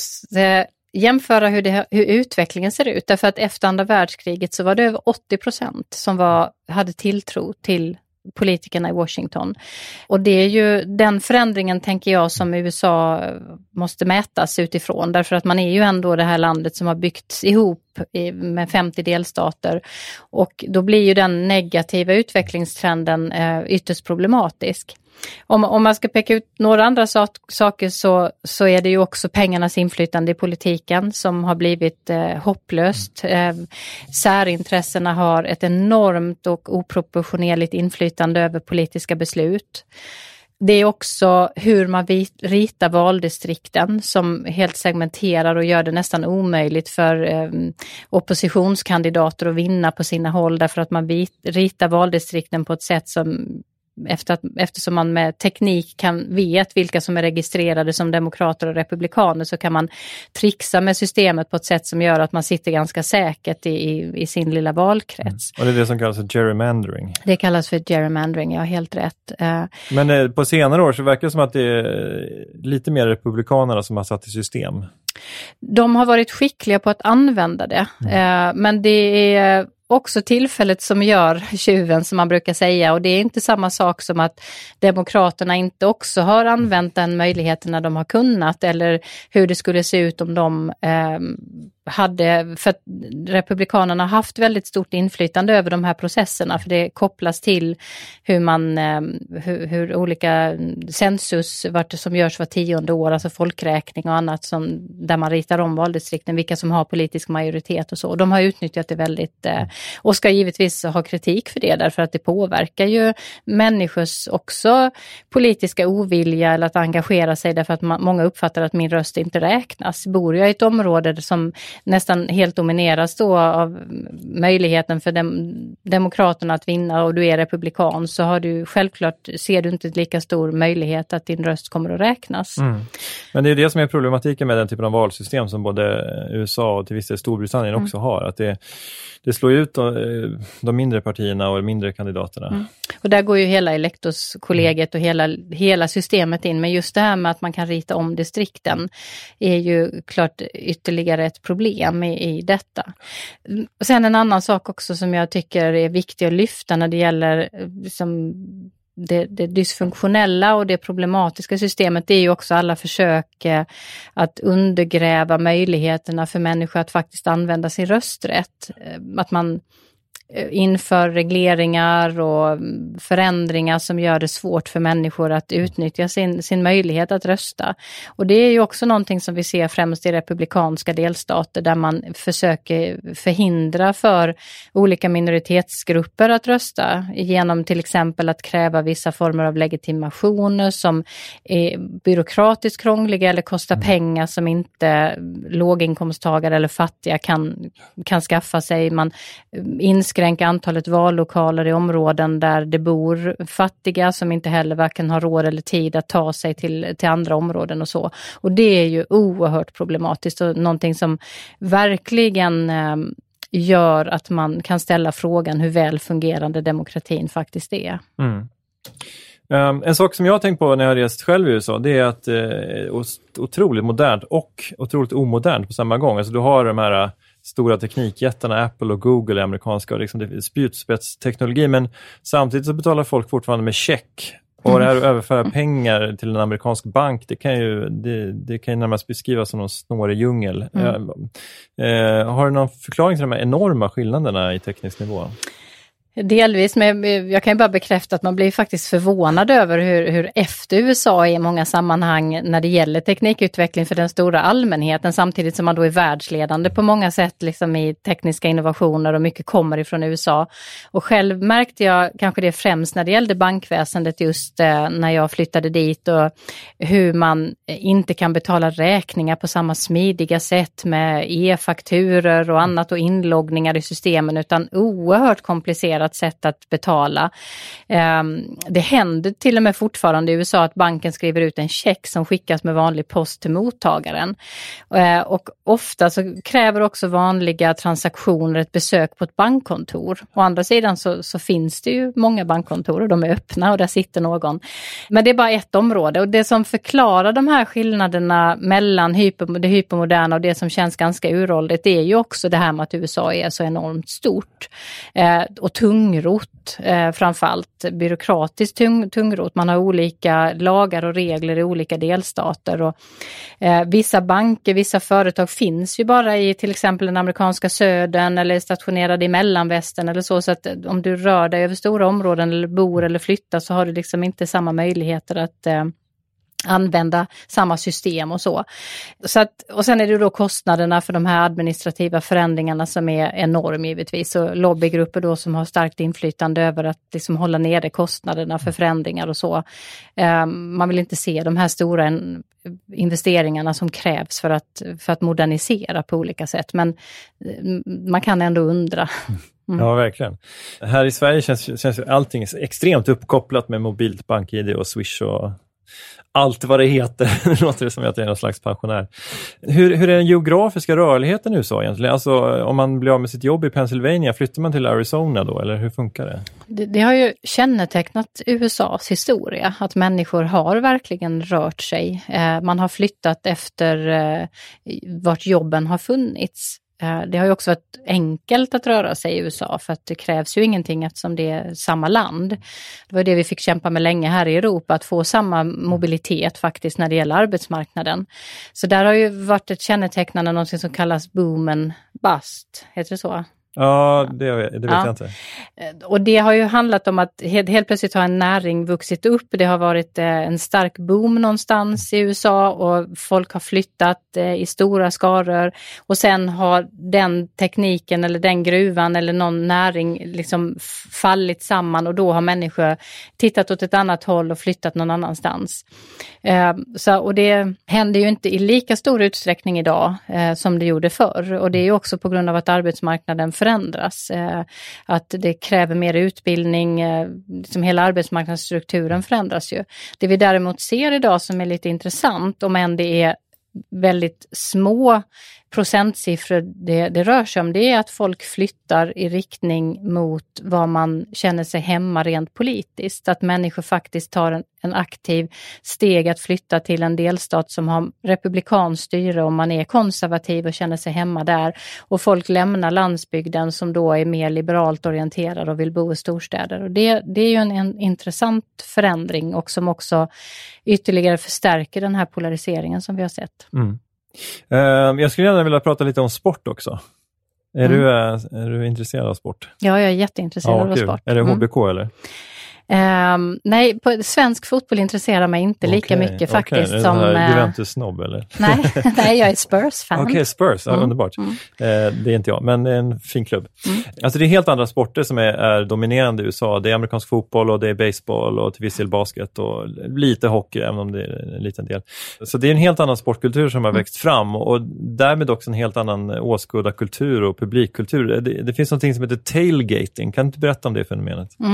jämföra hur utvecklingen ser ut. Därför att efter andra världskriget så var det över 80% som hade tilltro till politikerna i Washington. Och det är ju den förändringen, tänker jag, som USA måste mätas utifrån. Därför att man är ju ändå det här landet som har byggts ihop med 50 delstater. Och då blir ju den negativa utvecklingstrenden ytterst problematisk. Om man ska peka ut några andra saker så är det ju också pengarnas inflytande i politiken som har blivit hopplöst. Särintressena har ett enormt och oproportionerligt inflytande över politiska beslut. Det är också hur man ritar valdistrikten som helt segmenterar och gör det nästan omöjligt för oppositionskandidater att vinna på sina håll därför att man ritar valdistrikten på ett sätt som eftersom man med teknik vet vilka som är registrerade som demokrater och republikaner så kan man trixa med systemet på ett sätt som gör att man sitter ganska säkert i sin lilla valkrets. Och det är det som kallas för gerrymandering? Det kallas för gerrymandering, ja, helt rätt. Men på senare år så verkar det som att det är lite mer republikanerna som har satt i system. De har varit skickliga på att använda det, men det är också tillfället som gör tjuven, som man brukar säga, och det är inte samma sak som att demokraterna inte också har använt den möjligheten när de har kunnat, eller hur det skulle se ut om de för att republikanerna har haft väldigt stort inflytande över de här processerna, för det kopplas till hur olika census som görs var 10:e år, alltså folkräkning och annat där man ritar om valdistrikten, vilka som har politisk majoritet och så. De har utnyttjat det väldigt och ska givetvis ha kritik för det, därför att det påverkar ju människors också politiska ovilja eller att engagera sig, därför att många uppfattar att min röst inte räknas. Bor jag i ett område som nästan helt domineras då av möjligheten för demokraterna att vinna och du är republikan, så har du ser du inte lika stor möjlighet att din röst kommer att räknas. Men det är det som är problematiken med den typen av valsystem som både USA och till viss del Storbritannien också har, att det slår ut de mindre partierna och de mindre kandidaterna. Och där går ju hela elektorskollegiet och hela systemet in, men just det här med att man kan rita om distrikten är ju klart ytterligare ett problem i detta. Och sen en annan sak också som jag tycker är viktig att lyfta när det gäller liksom det dysfunktionella och det problematiska systemet, det är ju också alla försök att undergräva möjligheterna för människor att faktiskt använda sin rösträtt. Att man inför regleringar och förändringar som gör det svårt för människor att utnyttja sin möjlighet att rösta. Och det är ju också någonting som vi ser främst i republikanska delstater, där man försöker förhindra för olika minoritetsgrupper att rösta genom till exempel att kräva vissa former av legitimationer som är byråkratiskt krångliga eller kostar pengar som inte låginkomsttagare eller fattiga kan skaffa sig. Man inskränka antalet vallokaler i områden där det bor fattiga som inte heller varken har råd eller tid att ta sig till andra områden och så. Och det är ju oerhört problematiskt och någonting som verkligen gör att man kan ställa frågan hur väl fungerande demokratin faktiskt är. En sak som jag har tänkt på när jag har rest själv i USA, det är att otroligt modernt och otroligt omodernt på samma gång. Alltså du har de här stora teknikjättarna, Apple och Google, amerikanska, och liksom det är spjutspetsteknologi, men samtidigt så betalar folk fortfarande med check. Och det här att överföra pengar till en amerikansk bank, det kan ju närmast beskrivas som någon snårig djungel. Har du någon förklaring till de här enorma skillnaderna i teknisk nivå? Delvis, men jag kan ju bara bekräfta att man blir faktiskt förvånad över hur efter USA är i många sammanhang när det gäller teknikutveckling för den stora allmänheten, samtidigt som man då är världsledande på många sätt liksom i tekniska innovationer, och mycket kommer ifrån USA. Och själv märkte jag kanske det främst när det gällde bankväsendet just när jag flyttade dit, och hur man inte kan betala räkningar på samma smidiga sätt med e-fakturer och annat och inloggningar i systemen, utan oerhört komplicerat sätt att betala. Det händer till och med fortfarande i USA att banken skriver ut en check som skickas med vanlig post till mottagaren. Och ofta så kräver också vanliga transaktioner ett besök på ett bankkontor. Å andra sidan så finns det ju många bankkontor och de är öppna och där sitter någon. Men det är bara ett område, och det som förklarar de här skillnaderna mellan det hypermoderna och det som känns ganska uråldrigt är ju också det här med att USA är så enormt stort och tungrot, framförallt byråkratiskt tungrot. Man har olika lagar och regler i olika delstater, och vissa banker, vissa företag finns ju bara i till exempel den amerikanska södern eller stationerade i mellanvästern eller så att om du rör dig över stora områden eller bor eller flyttar så har du liksom inte samma möjligheter att använda samma system och så. Och sen är det då kostnaderna för de här administrativa förändringarna som är enorm givetvis, och lobbygrupper då som har starkt inflytande över att liksom hålla nere kostnaderna för förändringar och så. Man vill inte se de här stora investeringarna som krävs för att modernisera på olika sätt, men man kan ändå undra. Ja, verkligen. Här i Sverige känns allting extremt uppkopplat med mobilt bank-ID och Swish och allt vad det heter. Det låter som att jag är någon slags pensionär. Hur är den geografiska rörligheten i USA egentligen? Alltså om man blir av med sitt jobb i Pennsylvania, flyttar man till Arizona då? Eller hur funkar det? Det har ju kännetecknat USAs historia att människor har verkligen rört sig. Man har flyttat efter vart jobben har funnits. Det har ju också varit enkelt att röra sig i USA för att det krävs ju ingenting eftersom det är samma land. Det var det vi fick kämpa med länge här i Europa, att få samma mobilitet faktiskt när det gäller arbetsmarknaden. Så där har ju varit ett kännetecknande något som kallas boom and bust, heter det så? Ja, det vet jag inte. Och det har ju handlat om att helt plötsligt har en näring vuxit upp. Det har varit en stark boom någonstans i USA och folk har flyttat i stora skaror. Och sen har den tekniken eller den gruvan eller någon näring liksom fallit samman, och då har människor tittat åt ett annat håll och flyttat någon annanstans. Och det händer ju inte i lika stor utsträckning idag som det gjorde förr. Och det är ju också på grund av att arbetsmarknaden förändras. Att det kräver mer utbildning, liksom hela arbetsmarknadsstrukturen förändras ju. Det vi däremot ser idag som är lite intressant, om än det är väldigt små procentsiffror det rör sig om, det är att folk flyttar i riktning mot vad man känner sig hemma rent politiskt. Att människor faktiskt tar en aktiv steg att flytta till en delstat som har republikanskt styre, om man är konservativ och känner sig hemma där. Och folk lämnar landsbygden som då är mer liberalt orienterad och vill bo i storstäder. Och det är ju en intressant förändring och som också ytterligare förstärker den här polariseringen som vi har sett. Mm. Jag skulle gärna vilja prata lite om sport också. Är du intresserad av sport? Ja, jag är jätteintresserad av sport. Är det HBK eller? Nej, på svensk fotboll intresserar mig inte lika mycket faktiskt. Är som Juventus-snobb eller? Nej, jag är Spurs-fan. Okej, Spurs, underbart. Det är inte jag, men det är en fin klubb. Alltså det är helt andra sporter som är dominerande i USA. Det är amerikansk fotboll och det är baseball och till viss del basket och lite hockey, även om det är en liten del. Så det är en helt annan sportkultur som har växt fram, och därmed också en helt annan åskådarkultur och publikkultur. Det finns någonting som heter tailgating. Kan du inte berätta om det fenomenet?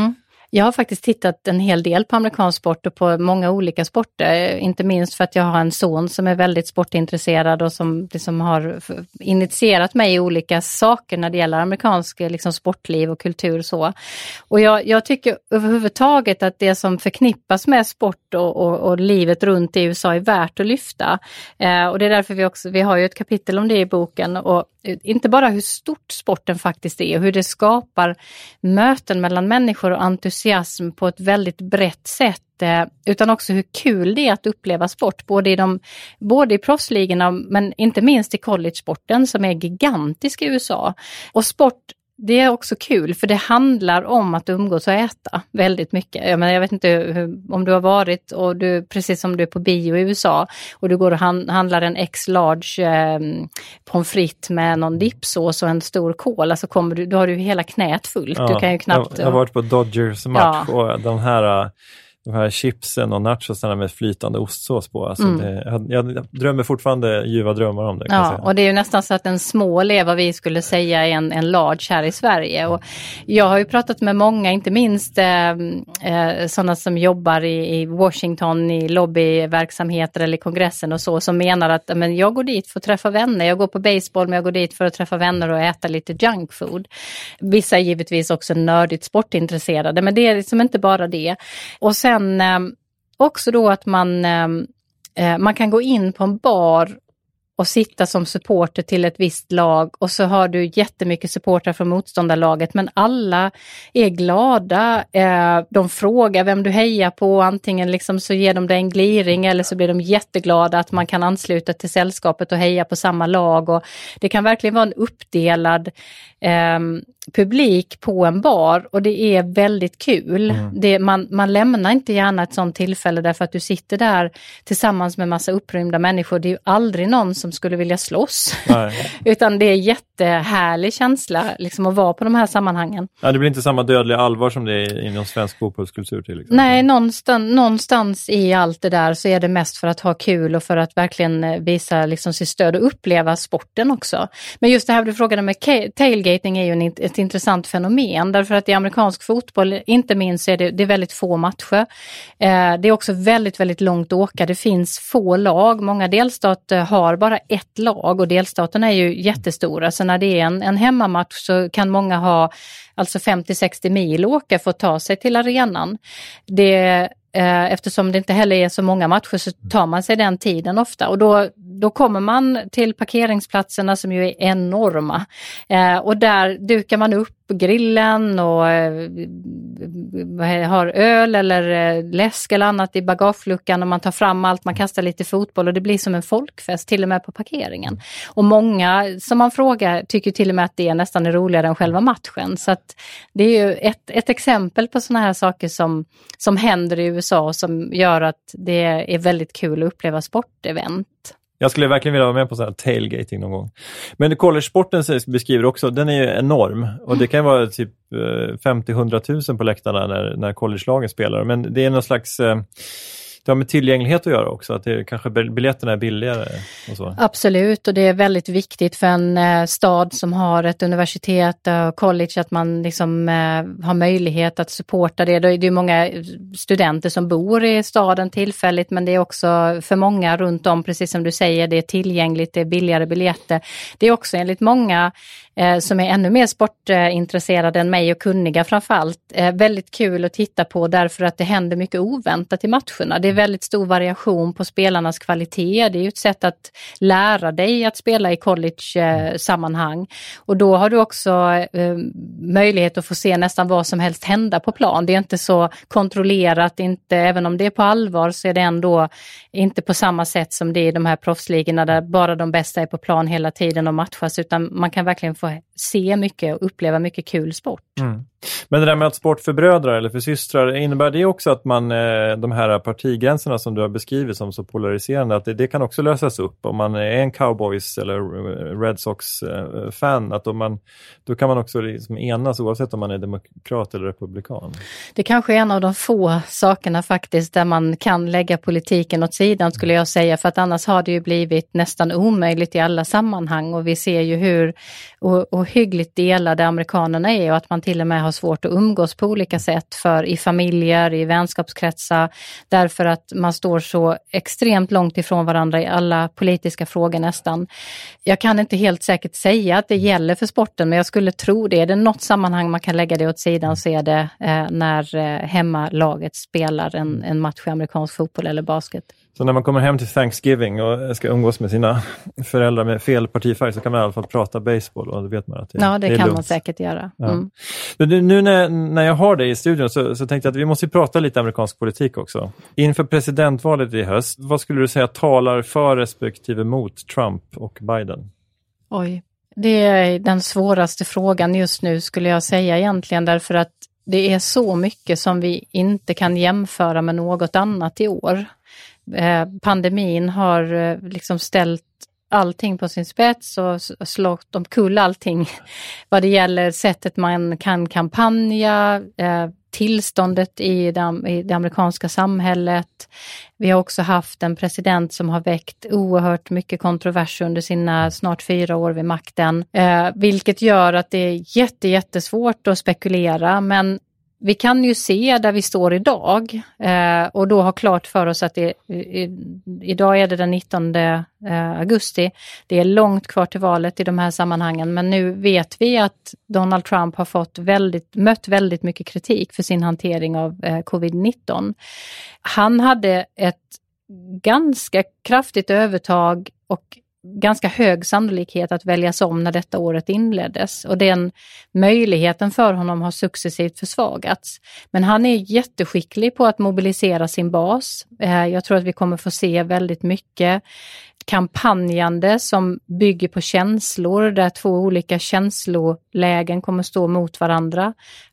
Jag har faktiskt tittat en hel del på amerikansk sport och på många olika sporter. Inte minst för att jag har en son som är väldigt sportintresserad och som har initierat mig i olika saker när det gäller amerikansk liksom, sportliv och kultur. Så. Och jag tycker överhuvudtaget att det som förknippas med sport och livet runt i USA är värt att lyfta. Och det är därför vi har ju ett kapitel om det i boken. Och inte bara hur stort sporten faktiskt är och hur det skapar möten mellan människor och entusiasm på ett väldigt brett sätt, utan också hur kul det är att uppleva sport både i proffsligorna men inte minst i collegesporten som är gigantisk i USA. Och sport, det är också kul för det handlar om att umgås och äta väldigt mycket. Jag vet inte om du har varit och du, precis som du är på bio i USA och du går och handlar en X-large pommes frites med någon dipsås och en stor cola, så då har du hela knät fullt. Ja, du kan ju knappt... Jag har varit på Dodgers match och de här chipsen och nachosarna med flytande ostsås på. Alltså jag drömmer fortfarande ljuva drömmar om det. Ja, och det är ju nästan så att en small är vad vi skulle säga en large här i Sverige. Och jag har ju pratat med många, inte minst sådana som jobbar i Washington i lobbyverksamheter eller i kongressen och så, som menar att men jag går dit för att träffa vänner. Jag går på baseball men jag går dit för att träffa vänner och äta lite junk food. Vissa är givetvis också nördigt sportintresserade, men det är liksom inte bara det. Och sen också då att man kan gå in på en bar och sitta som supporter till ett visst lag och så har du jättemycket supportrar från motståndarlaget, men alla är glada. De frågar vem du hejar på, antingen liksom så ger de dig en gliring eller så blir de jätteglada att man kan ansluta till sällskapet och heja på samma lag. Och det kan verkligen vara en uppdelad publik på en bar och det är väldigt kul. Man lämnar inte gärna ett sånt tillfälle därför att du sitter där tillsammans med massa upprymda människor. Det är ju aldrig någon som skulle vilja slåss. Utan det är jättehärlig känsla liksom, att vara på de här sammanhangen. Ja, det blir inte samma dödliga allvar som det är inom svensk fotbollskultur till exempel. Nej, någonstans i allt det där så är det mest för att ha kul och för att verkligen visa liksom, sitt stöd och uppleva sporten också. Men just det här du frågade med tailgating är ju ett intressant fenomen, därför att i amerikansk fotboll inte minst är det är väldigt få matcher. Det är också väldigt, väldigt långt åka. Det finns få lag. Många delstater har bara ett lag och delstaterna är ju jättestora. Så när det är en hemmamatch så kan många ha alltså 50-60 mil åka för att ta sig till arenan. Eftersom det inte heller är så många matcher så tar man sig den tiden ofta. Och då kommer man till parkeringsplatserna som ju är enorma. Och där dukar man upp grillen och har öl eller läsk eller annat i bagageluckan och man tar fram allt, man kastar lite fotboll och det blir som en folkfest till och med på parkeringen. Och många som man frågar tycker till och med att det nästan är roligare än själva matchen. Så att det är ju ett exempel på såna här saker som händer i USA som gör att det är väldigt kul att uppleva sportevent. Jag skulle verkligen vilja vara med på sån här tailgating någon gång. Men college-sporten beskriver också, den är ju enorm. Och det kan vara typ 50-100 000 på läktarna när college-lagen spelar. Men det är någon slags... Det har med tillgänglighet att göra också, att det kanske biljetterna är billigare och så. Absolut, och det är väldigt viktigt för en stad som har ett universitet och college att man liksom har möjlighet att supporta det. Det är ju många studenter som bor i staden tillfälligt, men det är också för många runt om, precis som du säger, det är tillgängligt, det är billigare biljetter. Det är också enligt många som är ännu mer sportintresserade än mig och kunniga framförallt, väldigt kul att titta på därför att det händer mycket oväntat i matcherna. Det är väldigt stor variation på spelarnas kvalitet. Det är ju ett sätt att lära dig att spela i college-sammanhang. Och då har du också möjlighet att få se nästan vad som helst hända på plan. Det är inte så kontrollerat, även om det är på allvar så är det ändå inte på samma sätt som det är i de här proffsligorna där bara de bästa är på plan hela tiden och matchas, utan man kan verkligen få se mycket och uppleva mycket kul sport. Men det där med att sport för bröder eller för systrar, innebär det också att man de här partigränserna som du har beskrivit som så polariserande, att det kan också lösas upp om man är en Cowboys eller Red Sox-fan, att då kan man också liksom enas oavsett om man är demokrat eller republikan? Det kanske är en av de få sakerna faktiskt där man kan lägga politiken åt sidan, skulle jag säga, för att annars har det ju blivit nästan omöjligt i alla sammanhang och vi ser ju hur hyggligt delade amerikanerna är och att man till och med har svårt att umgås på olika sätt i familjer, i vänskapskretsar, därför att man står så extremt långt ifrån varandra i alla politiska frågor nästan. Jag kan inte helt säkert säga att det gäller för sporten, men jag skulle tro det. Är det något sammanhang man kan lägga det åt sidan, så är det när hemmalaget spelar en match i amerikansk fotboll eller basket. Så när man kommer hem till Thanksgiving och ska umgås med sina föräldrar med fel partifärg, så kan man i alla fall prata baseball, och då vet man att det ja, det är kan lugnt. man säkert göra. Ja. Men nu när jag har dig i studion så tänkte jag att vi måste prata lite amerikansk politik också. Inför presidentvalet i höst, vad skulle du säga talar för respektive mot Trump och Biden? Oj, det är den svåraste frågan just nu skulle jag säga egentligen, därför att det är så mycket som vi inte kan jämföra med något annat i år. Pandemin har liksom ställt allting på sin spets och slått omkull allting vad det gäller sättet man kan kampanja, tillståndet i det amerikanska samhället. Vi har också haft en president som har väckt oerhört mycket kontrovers under sina snart 4 år vid makten, vilket gör att det är jättesvårt att spekulera, men vi kan ju se där vi står idag och då ha klart för oss att idag är det den 19 augusti. Det är långt kvar till valet i de här sammanhangen, men nu vet vi att Donald Trump har mött väldigt mycket kritik för sin hantering av covid-19. Han hade ett ganska kraftigt övertag och ganska hög sannolikhet att väljas om när detta året inleddes, och den möjligheten för honom har successivt försvagats. Men han är jätteskicklig på att mobilisera sin bas. Jag tror att vi kommer få se väldigt mycket kampanjande som bygger på känslor, där 2 olika känslolägen kommer stå mot varandra.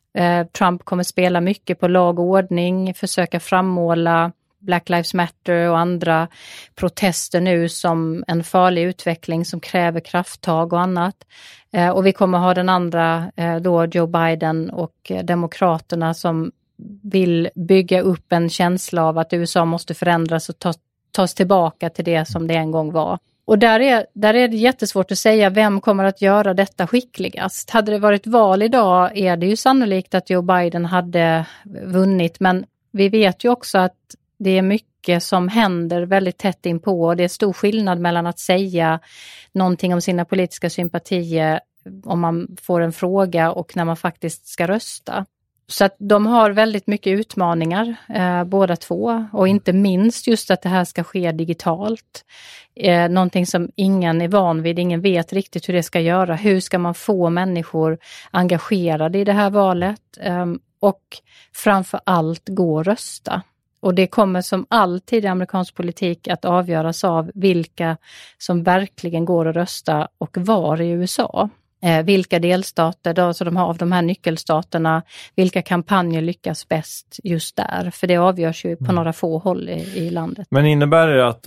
Trump kommer spela mycket på lag och ordning, försöka frammåla Black Lives Matter och andra protester nu som en farlig utveckling som kräver krafttag och annat. Och vi kommer ha den andra då Joe Biden och demokraterna som vill bygga upp en känsla av att USA måste förändras och tas tillbaka till det som det en gång var. Och där är det jättesvårt att säga vem kommer att göra detta skickligast. Hade det varit val idag är det ju sannolikt att Joe Biden hade vunnit, men vi vet ju också att det är mycket som händer väldigt tätt inpå, och det är stor skillnad mellan att säga någonting om sina politiska sympatier om man får en fråga och när man faktiskt ska rösta. Så att de har väldigt mycket utmaningar båda två, och inte minst just att det här ska ske digitalt. Någonting som ingen är van vid, ingen vet riktigt hur det ska göra. Hur ska man få människor engagerade i det här valet och framför allt gå och rösta. Och det kommer som alltid i amerikansk politik att avgöras av vilka som verkligen går att rösta och var i USA. Vilka delstater, då, så av de här nyckelstaterna, vilka kampanjer lyckas bäst just där. För det avgörs ju på några få håll i landet. Men innebär det att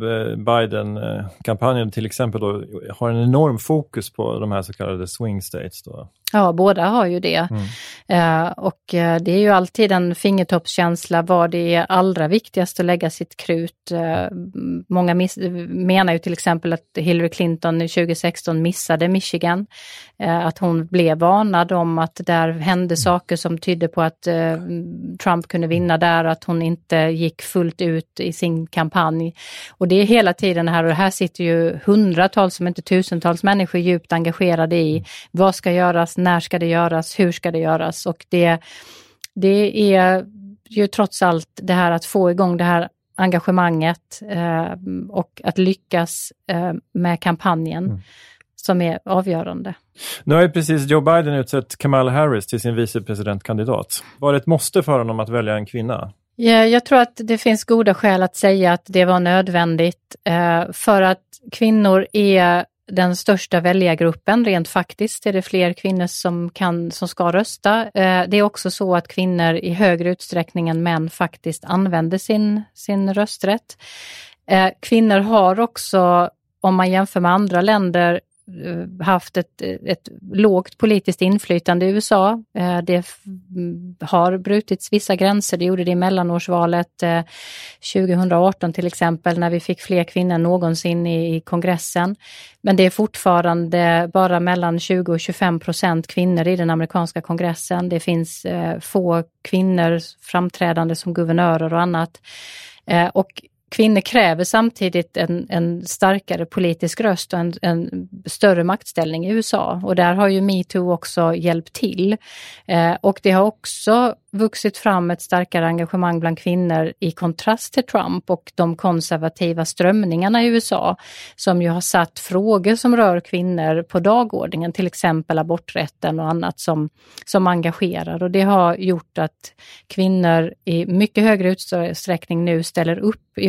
Biden-kampanjen till exempel då har en enorm fokus på de här så kallade swing states då? Ja, båda har ju det. Och det är ju alltid en fingertoppskänsla vad det är allra viktigast att lägga sitt krut. Många menar ju till exempel att Hillary Clinton 2016 missade Michigan. Att hon blev varnad om att där hände saker som tydde på att Trump kunde vinna där, att hon inte gick fullt ut i sin kampanj. Och det är hela tiden här, och det här sitter ju hundratals, om inte tusentals människor djupt engagerade i vad ska göras, när ska det göras, hur ska det göras. Och det är ju trots allt det här att få igång det här engagemanget och att lyckas med kampanjen som är avgörande. Nu har ju precis Joe Biden utsett Kamala Harris till sin vicepresidentkandidat. Var det ett måste för honom att välja en kvinna? Ja, jag tror att det finns goda skäl att säga att det var nödvändigt för att kvinnor är den största väljargruppen. Rent faktiskt är det fler kvinnor som ska rösta. Det är också så att kvinnor i högre utsträckning än män faktiskt använder sin rösträtt. Kvinnor har också, om man jämför med andra länder, haft ett lågt politiskt inflytande i USA. Det har brutits vissa gränser. Det gjorde det i mellanårsvalet 2018 till exempel, när vi fick fler kvinnor än någonsin i kongressen. Men det är fortfarande bara mellan 20-25% kvinnor i den amerikanska kongressen. Det finns få kvinnor framträdande som guvernörer och annat. Och kvinnor kräver samtidigt en starkare politisk röst och en större maktställning i USA. Och där har ju MeToo också hjälpt till. Och det har också vuxit fram ett starkare engagemang bland kvinnor i kontrast till Trump och de konservativa strömningarna i USA, som ju har satt frågor som rör kvinnor på dagordningen, till exempel aborträtten och annat som engagerar. Och det har gjort att kvinnor i mycket högre utsträckning nu ställer upp i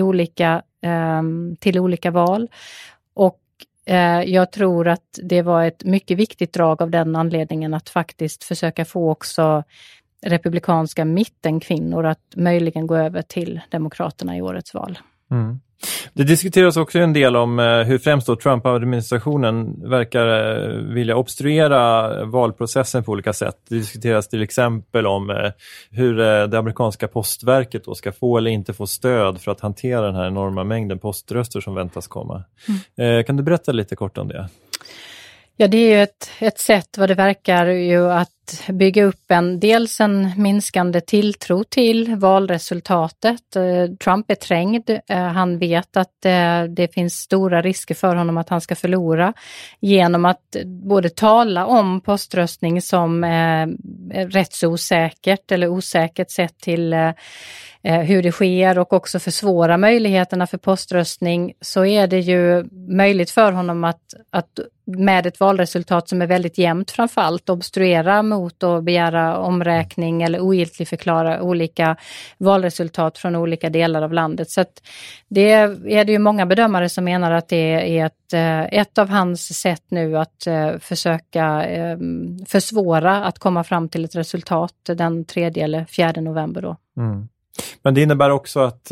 till olika val. Och jag tror att det var ett mycket viktigt drag av den anledningen att faktiskt försöka få också republikanska mittenkvinnor att möjligen gå över till demokraterna i årets val. Mm. Det diskuteras också en del om hur främst då Trump-administrationen verkar vilja obstruera valprocessen på olika sätt. Det diskuteras till exempel om hur det amerikanska postverket då ska få eller inte få stöd för att hantera den här enorma mängden poströster som väntas komma. Kan du berätta lite kort om det? Ja, det är ju ett sätt vad det verkar ju att bygga upp dels en minskande tilltro till valresultatet. Trump är trängd. Han vet att det finns stora risker för honom att han ska förlora genom att både tala om poströstning som rätt så osäkert eller osäkert sett till hur det sker och också försvåra möjligheterna för poströstning, så är det ju möjligt för honom att med ett valresultat som är väldigt jämnt framförallt obstruera mot och begära omräkning eller ogiltigförklara olika valresultat från olika delar av landet. Så att det är ju många bedömare som menar att det är ett av hans sätt nu att försöka försvåra att komma fram till ett resultat den 3 eller 4 november då. Mm. Men det innebär också att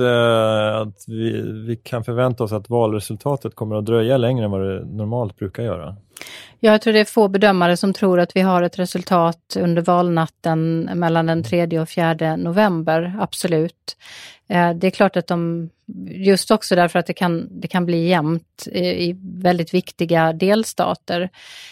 vi kan förvänta oss att valresultatet kommer att dröja längre än vad det normalt brukar göra. Jag tror det är få bedömare som tror att vi har ett resultat under valnatten mellan den 3 och 4 november, absolut. Det är klart att just också därför att det kan bli jämnt i väldigt viktiga delstater.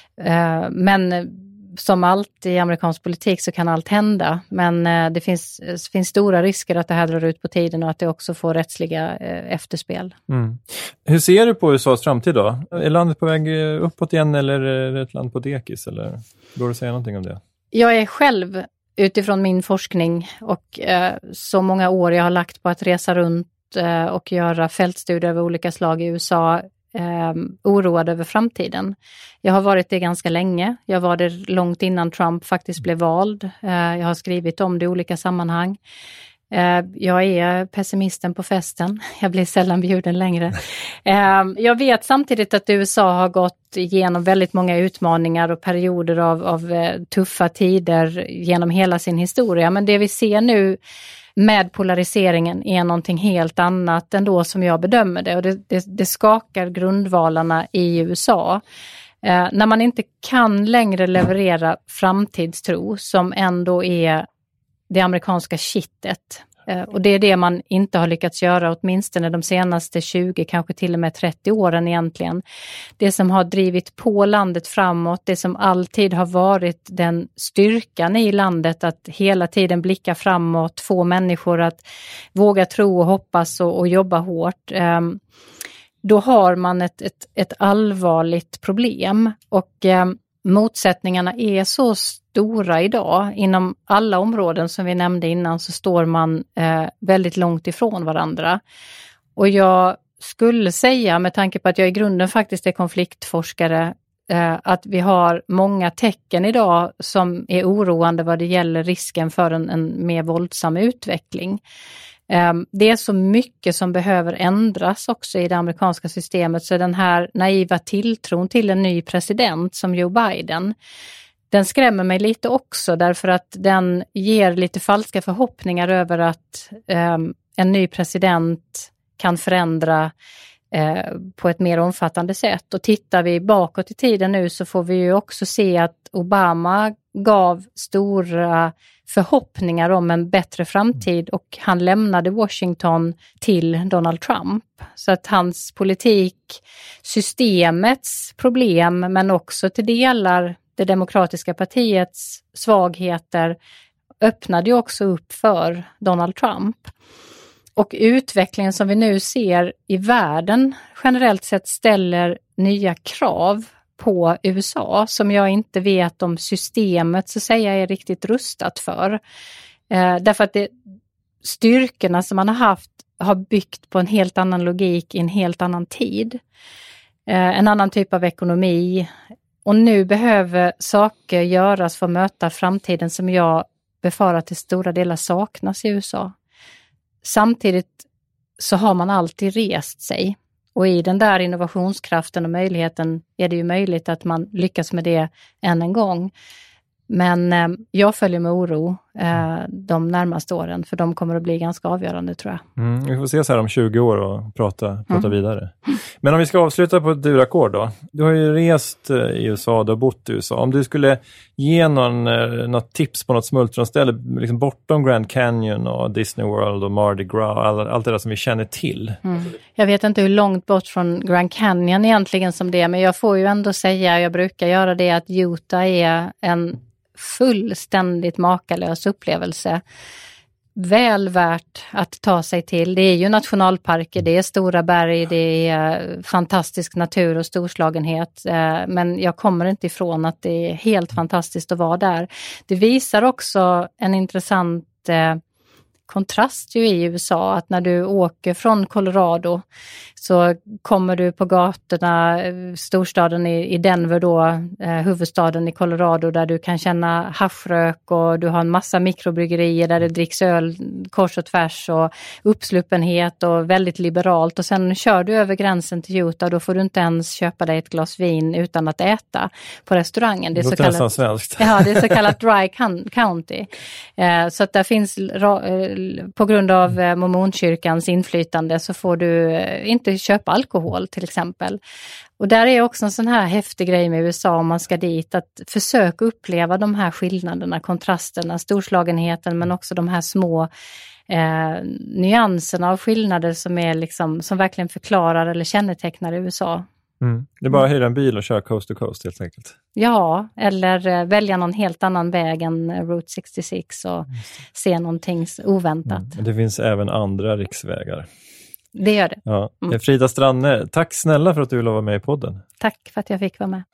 Men som allt i amerikansk politik så kan allt hända, men det finns stora risker att det här drar ut på tiden och att det också får rättsliga efterspel. Mm. Hur ser du på USAs framtid då? Är landet på väg uppåt igen eller är det ett land på dekis? Eller går det att säga någonting om det? Jag är själv utifrån min forskning och så många år jag har lagt på att resa runt och göra fältstudier av olika slag i USA oroad över framtiden. Jag har varit det ganska länge. Jag var det långt innan Trump faktiskt blev vald. Jag har skrivit om det i olika sammanhang. Jag är pessimisten på festen. Jag blir sällan bjuden längre. Jag vet samtidigt att USA har gått igenom väldigt många utmaningar och perioder av tuffa tider genom hela sin historia. Men det vi ser nu med polariseringen är någonting helt annat än då som jag bedömer det. Och det skakar grundvalarna i USA. När man inte kan längre leverera framtidstro som ändå är det amerikanska kittet. Och det är det man inte har lyckats göra åtminstone de senaste 20, kanske till och med 30 åren egentligen. Det som har drivit på landet framåt, det som alltid har varit den styrkan i landet, att hela tiden blicka framåt, få människor att våga tro och hoppas och jobba hårt. Då har man ett allvarligt problem och motsättningarna är så stora idag. Inom alla områden som vi nämnde innan så står man väldigt långt ifrån varandra. Och jag skulle säga, med tanke på att jag i grunden faktiskt är konfliktforskare, att vi har många tecken idag som är oroande vad det gäller risken för en mer våldsam utveckling. Det är så mycket som behöver ändras också i det amerikanska systemet, så den här naiva tilltron till en ny president som Joe Biden, den skrämmer mig lite också, därför att den ger lite falska förhoppningar över att en ny president kan förändra på ett mer omfattande sätt. Och tittar vi bakåt i tiden nu så får vi ju också se att Obama gav stora förhoppningar om en bättre framtid och han lämnade Washington till Donald Trump. Så att hans politik, systemets problem men också till delar det demokratiska partiets svagheter öppnade ju också upp för Donald Trump. Och utvecklingen som vi nu ser i världen generellt sett ställer nya krav på USA som jag inte vet om systemet så att säga är riktigt rustat för. Därför att styrkorna som man har haft har byggt på en helt annan logik i en helt annan tid. En annan typ av ekonomi. Och nu behöver saker göras för att möta framtiden som jag befarar till stora delar saknas i USA. Samtidigt så har man alltid rest sig. Och i den där innovationskraften och möjligheten är det ju möjligt att man lyckas med det än en gång. Men jag följer med oro de närmaste åren för de kommer att bli ganska avgörande tror jag. Vi får ses här om 20 år och prata vidare. Men om vi ska avsluta på ett durackord då. Du har ju rest i USA, du har bott i USA. Om du skulle ge något tips på något smultronställe liksom bortom Grand Canyon och Disney World och Mardi Gras, allt det där som vi känner till. Jag vet inte hur långt bort från Grand Canyon egentligen som det är, men jag får ju ändå säga, jag brukar göra det, att Utah är en fullständigt makalös upplevelse. Väl värt att ta sig till. Det är ju nationalparker, det är stora berg, det är fantastisk natur och storslagenhet. Men jag kommer inte ifrån att det är helt fantastiskt att vara där. Det visar också en intressant kontrast ju i USA, att när du åker från Colorado så kommer du på gatorna, storstaden i Denver då, huvudstaden i Colorado, där du kan känna haschrök och du har en massa mikrobryggerier där det dricks öl kors och tvärs och uppsluppenhet och väldigt liberalt, och sen kör du över gränsen till Utah, då får du inte ens köpa dig ett glas vin utan att äta på restaurangen. Det är så kallat svenskt. Ja, det är så kallat dry county. Så att där finns på grund av mormonkyrkans inflytande så får du inte köpa alkohol till exempel. Och där är också en sån här häftig grej med USA om man ska dit, att försöka uppleva de här skillnaderna, kontrasterna, storslagenheten, men också de här små nyanserna av skillnader som är liksom, som verkligen förklarar eller kännetecknar USA. Det är bara att hyra en bil och köra coast to coast helt enkelt. Ja, eller välja någon helt annan väg än Route 66 och se någonting oväntat. Det finns även andra riksvägar. Det gör det. Ja. Frida Stranne, tack snälla för att du ville vara med i podden. Tack för att jag fick vara med.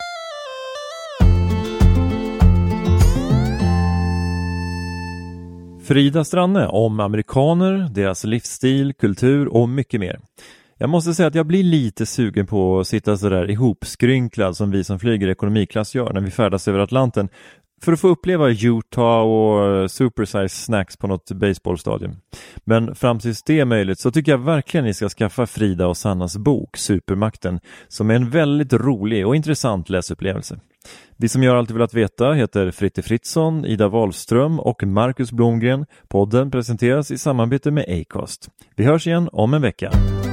Frida Stranne om amerikaner, deras livsstil, kultur och mycket mer. Jag måste säga att jag blir lite sugen på att sitta så där ihopskrynklad som vi som flyger ekonomiklass gör när vi färdas över Atlanten, för att få uppleva Utah och supersize snacks på något baseballstadium. Men fram tills det är möjligt så tycker jag verkligen ni ska skaffa Frida och Sannas bok Supermakten, som är en väldigt rolig och intressant läsupplevelse. Vi som gör Alltid velat veta heter Fritte Fritzson, Ida Wahlström och Marcus Blomgren. Podden presenteras i samarbete med Acast. Vi hörs igen om en vecka.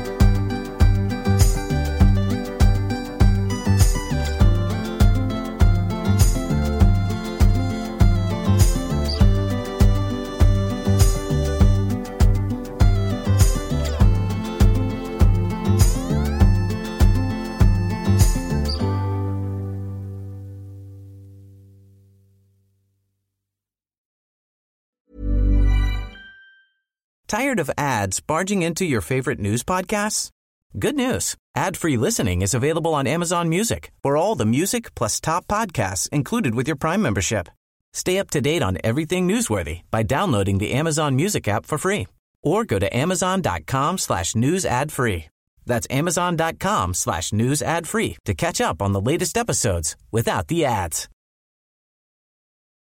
Tired of ads barging into your favorite news podcasts? Good news. Ad-free listening is available on Amazon Music for all the music plus top podcasts included with your Prime membership. Stay up to date on everything newsworthy by downloading the Amazon Music app for free or go to amazon.com/news ad free. That's amazon.com/news ad free to catch up on the latest episodes without the ads.